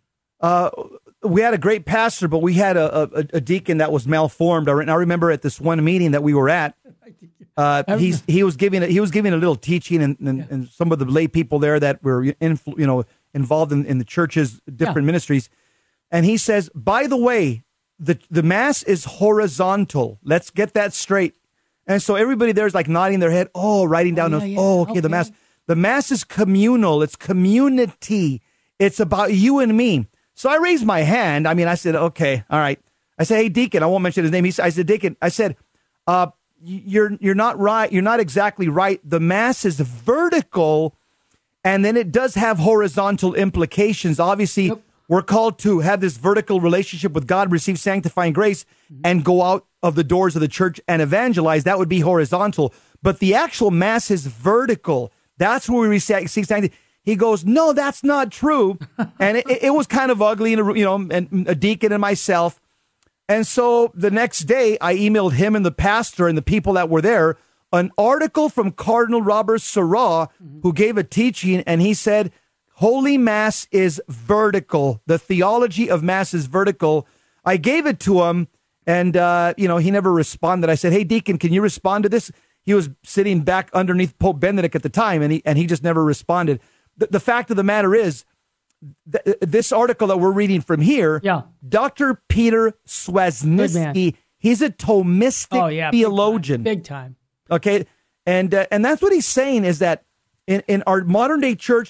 Uh, we had a great pastor, but we had a, a, a deacon that was malformed. I, re- I remember at this one meeting that we were at, uh, he's he was giving a, he was giving a little teaching, and, and, yeah. and some of the lay people there that were influ- you know involved in, in the church's different yeah. ministries, and he says, by the way, the the Mass is horizontal. Let's get that straight. And so everybody there is like nodding their head, oh, writing down, oh, yeah, yeah. oh okay, okay, the Mass. The Mass is communal. It's community. It's about you and me. So I raised my hand. I mean, I said, okay, all right. I said, hey, deacon, I won't mention his name. He said, I said, deacon, I said, uh, you're you're not right. You're not exactly right. The Mass is vertical, and then it does have horizontal implications. Obviously, yep. we're called to have this vertical relationship with God, receive sanctifying grace, mm-hmm. and go out of the doors of the church and evangelize. That would be horizontal. But the actual Mass is vertical. That's where we receive sanctity. He goes, no, that's not true. And it, it was kind of ugly, and you know, and a deacon and myself. And so the next day, I emailed him and the pastor and the people that were there an article from Cardinal Robert Sarah, who gave a teaching, and he said, Holy Mass is vertical. The theology of Mass is vertical. I gave it to him, and, uh, you know, he never responded. I said, hey, Deacon, can you respond to this? He was sitting back underneath Pope Benedict at the time, and he, and he just never responded. The, the fact of the matter is, th- this article that we're reading from here, yeah. Doctor Peter Swaznisky, he's a Thomistic oh, yeah, theologian. Big time. Big time. Okay, and uh, and that's what he's saying is that in, in our modern day church,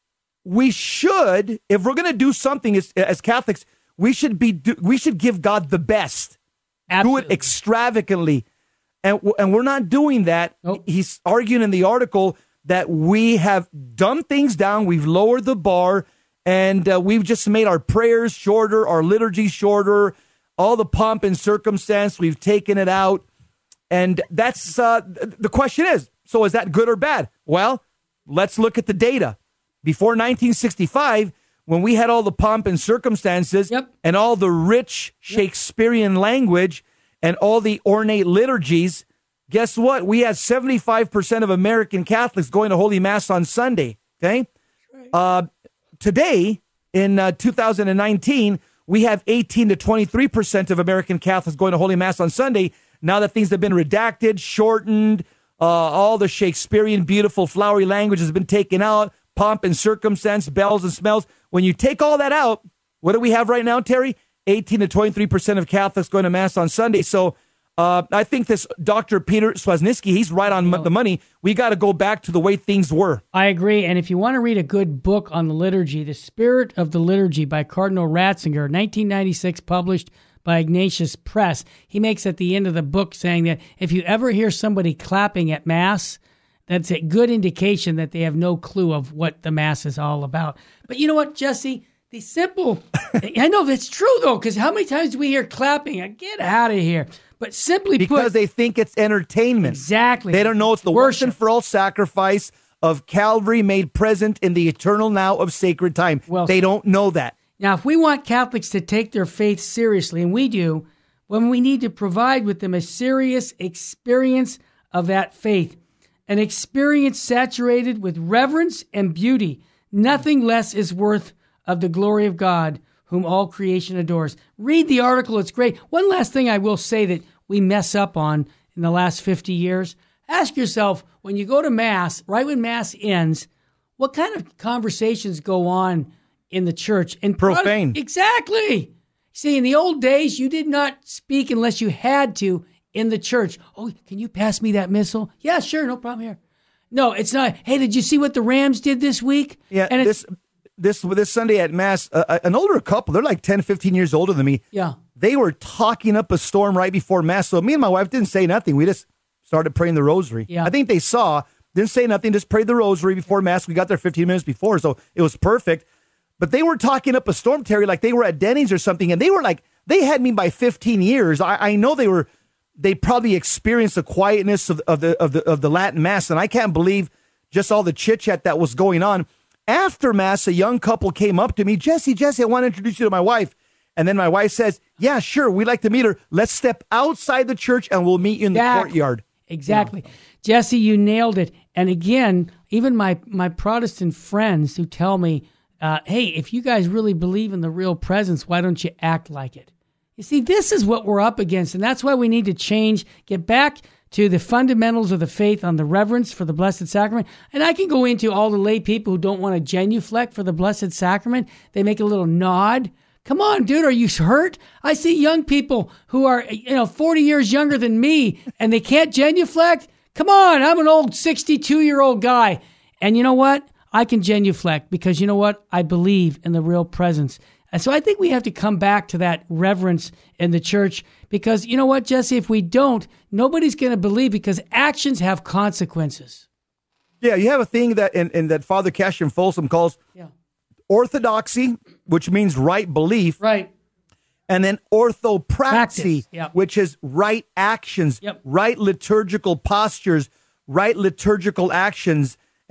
we should, if we're going to do something as, as Catholics, we should be do, we should give God the best, Absolutely. do it extravagantly, and and we're not doing that. Nope. He's arguing in the article that we have dumbed things down, we've lowered the bar, and uh, we've just made our prayers shorter, our liturgy shorter, all the pomp and circumstance, we've taken it out. And that's uh, the question is, so is that good or bad? Well, let's look at the data. Before nineteen sixty-five, when we had all the pomp and circumstances yep. and all the rich Shakespearean yep. language and all the ornate liturgies, guess what? We had seventy-five percent of American Catholics going to Holy Mass on Sunday. Okay. Right. Uh, today, in uh, two thousand nineteen, we have eighteen to twenty-three percent of American Catholics going to Holy Mass on Sunday. Now that things have been redacted, shortened, uh, all the Shakespearean beautiful flowery language has been taken out, pomp and circumstance, bells and smells. When you take all that out, what do we have right now, Terry? eighteen to twenty-three percent of Catholics going to Mass on Sunday. So uh, I think this Doctor Peter Swaznisky, he's right on the money. We got to go back to the way things were. I agree. And if you want to read a good book on the liturgy, The Spirit of the Liturgy by Cardinal Ratzinger, nineteen ninety-six, published by Ignatius Press, he makes at the end of the book saying that if you ever hear somebody clapping at Mass, that's a good indication that they have no clue of what the Mass is all about. But you know what, Jesse? The simple, I know that's true, though, because how many times do we hear clapping? Get out of here. But simply because put... Because they think it's entertainment. Exactly. They don't know it's the once and for all sacrifice of Calvary made present in the eternal now of sacred time. Well, they don't know that. Now, if we want Catholics to take their faith seriously, and we do, when we need to provide with them a serious experience of that faith, an experience saturated with reverence and beauty, nothing less is worth of the glory of God, whom all creation adores. Read the article. It's great. One last thing I will say that we mess up on in the last fifty years. Ask yourself, when you go to Mass, right when Mass ends, what kind of conversations go on in the church? And profane. Pro- exactly. See, in the old days, you did not speak unless you had to in the church. Oh, can you pass me that missal? Yeah, sure. No problem here. No, it's not. Hey, did you see what the Rams did this week? Yeah, and this this this Sunday at Mass, uh, an older couple, they're like ten, fifteen years older than me. Yeah. They were talking up a storm right before Mass. So me and my wife didn't say nothing. We just started praying the rosary. Yeah. I think they saw, didn't say nothing, just prayed the rosary before Mass. We got there fifteen minutes before, so it was perfect. But they were talking up a storm, Terry, like they were at Denny's or something, and they were like, they had me by fifteen years. I, I know they were, they probably experienced the quietness of, of the of the of the Latin Mass, and I can't believe just all the chit chat that was going on. After Mass, a young couple came up to me, Jesse, Jesse, I want to introduce you to my wife. And then my wife says, yeah, sure, we'd like to meet her. Let's step outside the church and we'll meet you in the exactly. courtyard. Exactly. Yeah. Jesse, you nailed it. And again, even my, my Protestant friends who tell me, uh, hey, if you guys really believe in the real presence, why don't you act like it? You see, this is what we're up against, and that's why we need to change, get back to the fundamentals of the faith on the reverence for the Blessed Sacrament. And I can go into all the lay people who don't want to genuflect for the Blessed Sacrament. They make a little nod. Come on, dude, are you hurt? I see young people who are, you know, forty years younger than me, and they can't genuflect. Come on, I'm an old sixty-two-year-old guy. And you know what? I can genuflect because, you know what? I believe in the real presence. And so I think we have to come back to that reverence in the church because, you know what, Jesse, if we don't, nobody's going to believe because actions have consequences. Yeah, you have a thing that in, in that Father Cassian Folsom calls yeah. orthodoxy, which means right belief. Right. And then orthopraxy, yep. which is right actions, yep. right liturgical postures, right liturgical actions.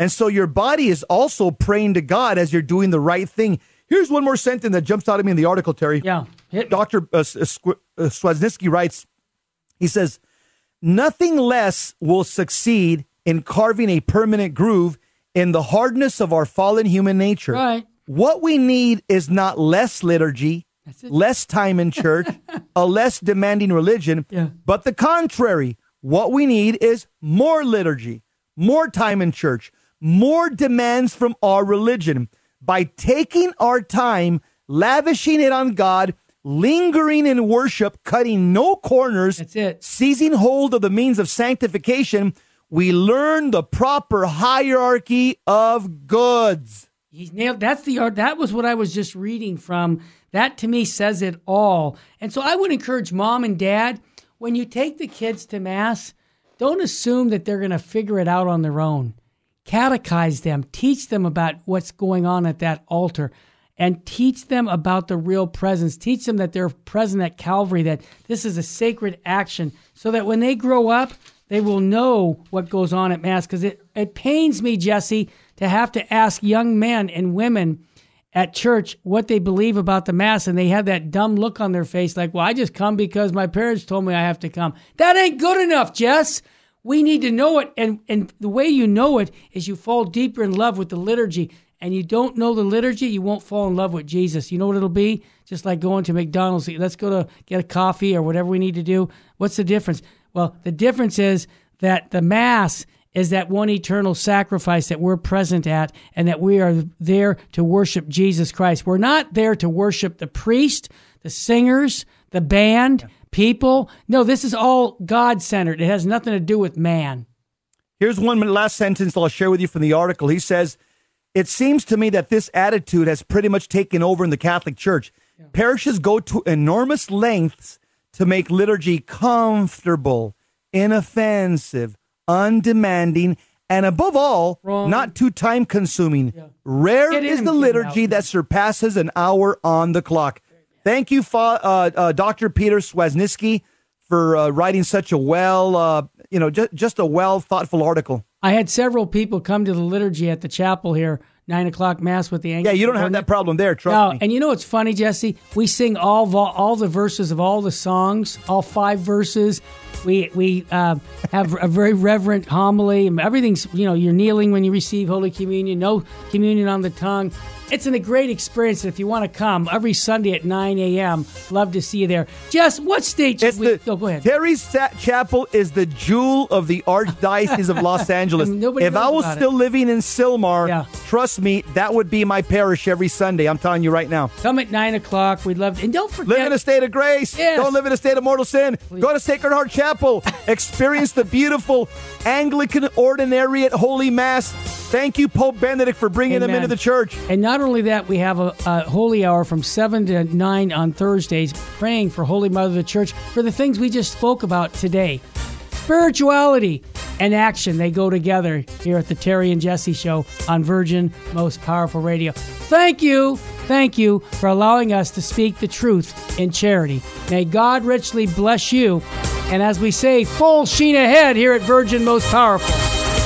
And so your body is also praying to God as you're doing the right thing. Here's one more sentence that jumps out at me in the article, Terry. Yeah. Doctor Uh, Swazniski writes, he says, nothing less will succeed in carving a permanent groove in the hardness of our fallen human nature. Right. What we need is not less liturgy, less time in church, a less demanding religion, yeah. but the contrary. What we need is more liturgy, more time in church, more demands from our religion. By taking our time, lavishing it on God, lingering in worship, cutting no corners, That's it. seizing hold of the means of sanctification, we learn the proper hierarchy of goods. He's nailed. That's the art. That was what I was just reading from. That to me says it all. And so I would encourage mom and dad, when you take the kids to Mass, don't assume that they're going to figure it out on their own. Catechize them. Teach them about what's going on at that altar. And teach them about the real presence. Teach them that they're present at Calvary, that this is a sacred action, so that when they grow up, they will know what goes on at Mass. Because it, it pains me, Jesse, to have to ask young men and women at church what they believe about the Mass, and they have that dumb look on their face like, well, I just come because my parents told me I have to come. That ain't good enough, Jess. We need to know it, and, and the way you know it is you fall deeper in love with the liturgy. And you don't know the liturgy, you won't fall in love with Jesus. You know what it'll be? Just like going to McDonald's. Let's go to get a coffee or whatever we need to do. What's the difference? Well, the difference is that the Mass is that one eternal sacrifice that we're present at, and that we are there to worship Jesus Christ. We're not there to worship the priest, the singers, the band, yeah. people. No, this is all God-centered. It has nothing to do with man. Here's one last sentence I'll share with you from the article. He says, it seems to me that this attitude has pretty much taken over in the Catholic Church. Yeah. Parishes go to enormous lengths to make liturgy comfortable, inoffensive, undemanding, and above all, Wrong. not too time-consuming. Yeah. Rare Get is the liturgy that surpasses an hour on the clock. Thank you, uh, uh, Doctor Peter Swazniski, for uh, writing such a well, uh, you know, just, just a well thoughtful article. I had several people come to the liturgy at the chapel here, nine o'clock Mass with the Anglican. Yeah, you don't have that problem there, trust no, me. And you know what's funny, Jesse? We sing all all the verses of all the songs, all five verses. We we uh, have a very reverent homily. Everything's, you know, you're kneeling when you receive Holy Communion, no communion on the tongue. It's a great experience. If you want to come every Sunday at nine a.m., love to see you there. Jess, what state? It's we, the, oh, go ahead. Terry's Sa- Chapel is the jewel of the Archdiocese of Los Angeles. If I was still it. living in Sylmar, yeah. trust me, that would be my parish every Sunday. I'm telling you right now. Come at nine o'clock. We'd love to. And don't forget. Live in a state of grace. Yes. Don't live in a state of mortal sin. Please. Go to Sacred Heart Chapel. Experience the beautiful Anglican Ordinariate Holy Mass. Thank you, Pope Benedict, for bringing Amen. them into the church. And not only that, we have a, a holy hour from seven to nine on Thursdays, praying for Holy Mother of the Church for the things we just spoke about today. Spirituality and action, they go together here at the Terry and Jesse Show on Virgin Most Powerful Radio. Thank you, thank you for allowing us to speak the truth in charity. May God richly bless you. And as we say, full sheen ahead here at Virgin Most Powerful.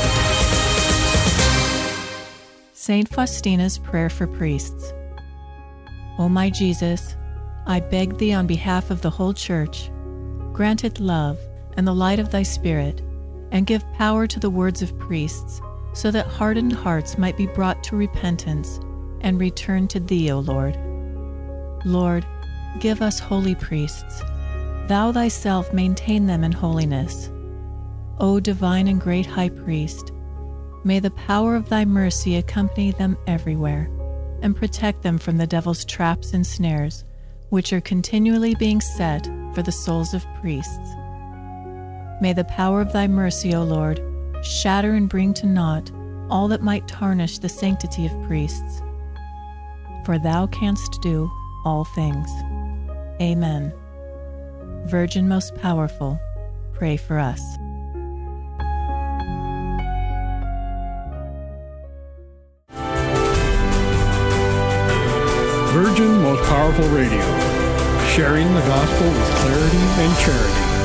Saint Faustina's Prayer for Priests. O my Jesus, I beg thee on behalf of the whole Church, grant it love and the light of thy Spirit, and give power to the words of priests, so that hardened hearts might be brought to repentance and return to thee, O Lord. Lord, give us holy priests. Thou thyself maintain them in holiness. O divine and great High Priest, may the power of thy mercy accompany them everywhere, and protect them from the devil's traps and snares, which are continually being set for the souls of priests. May the power of thy mercy, O Lord, shatter and bring to naught all that might tarnish the sanctity of priests. For thou canst do all things. Amen. Virgin most powerful, pray for us. Virgin Most Powerful Radio, sharing the gospel with clarity and charity.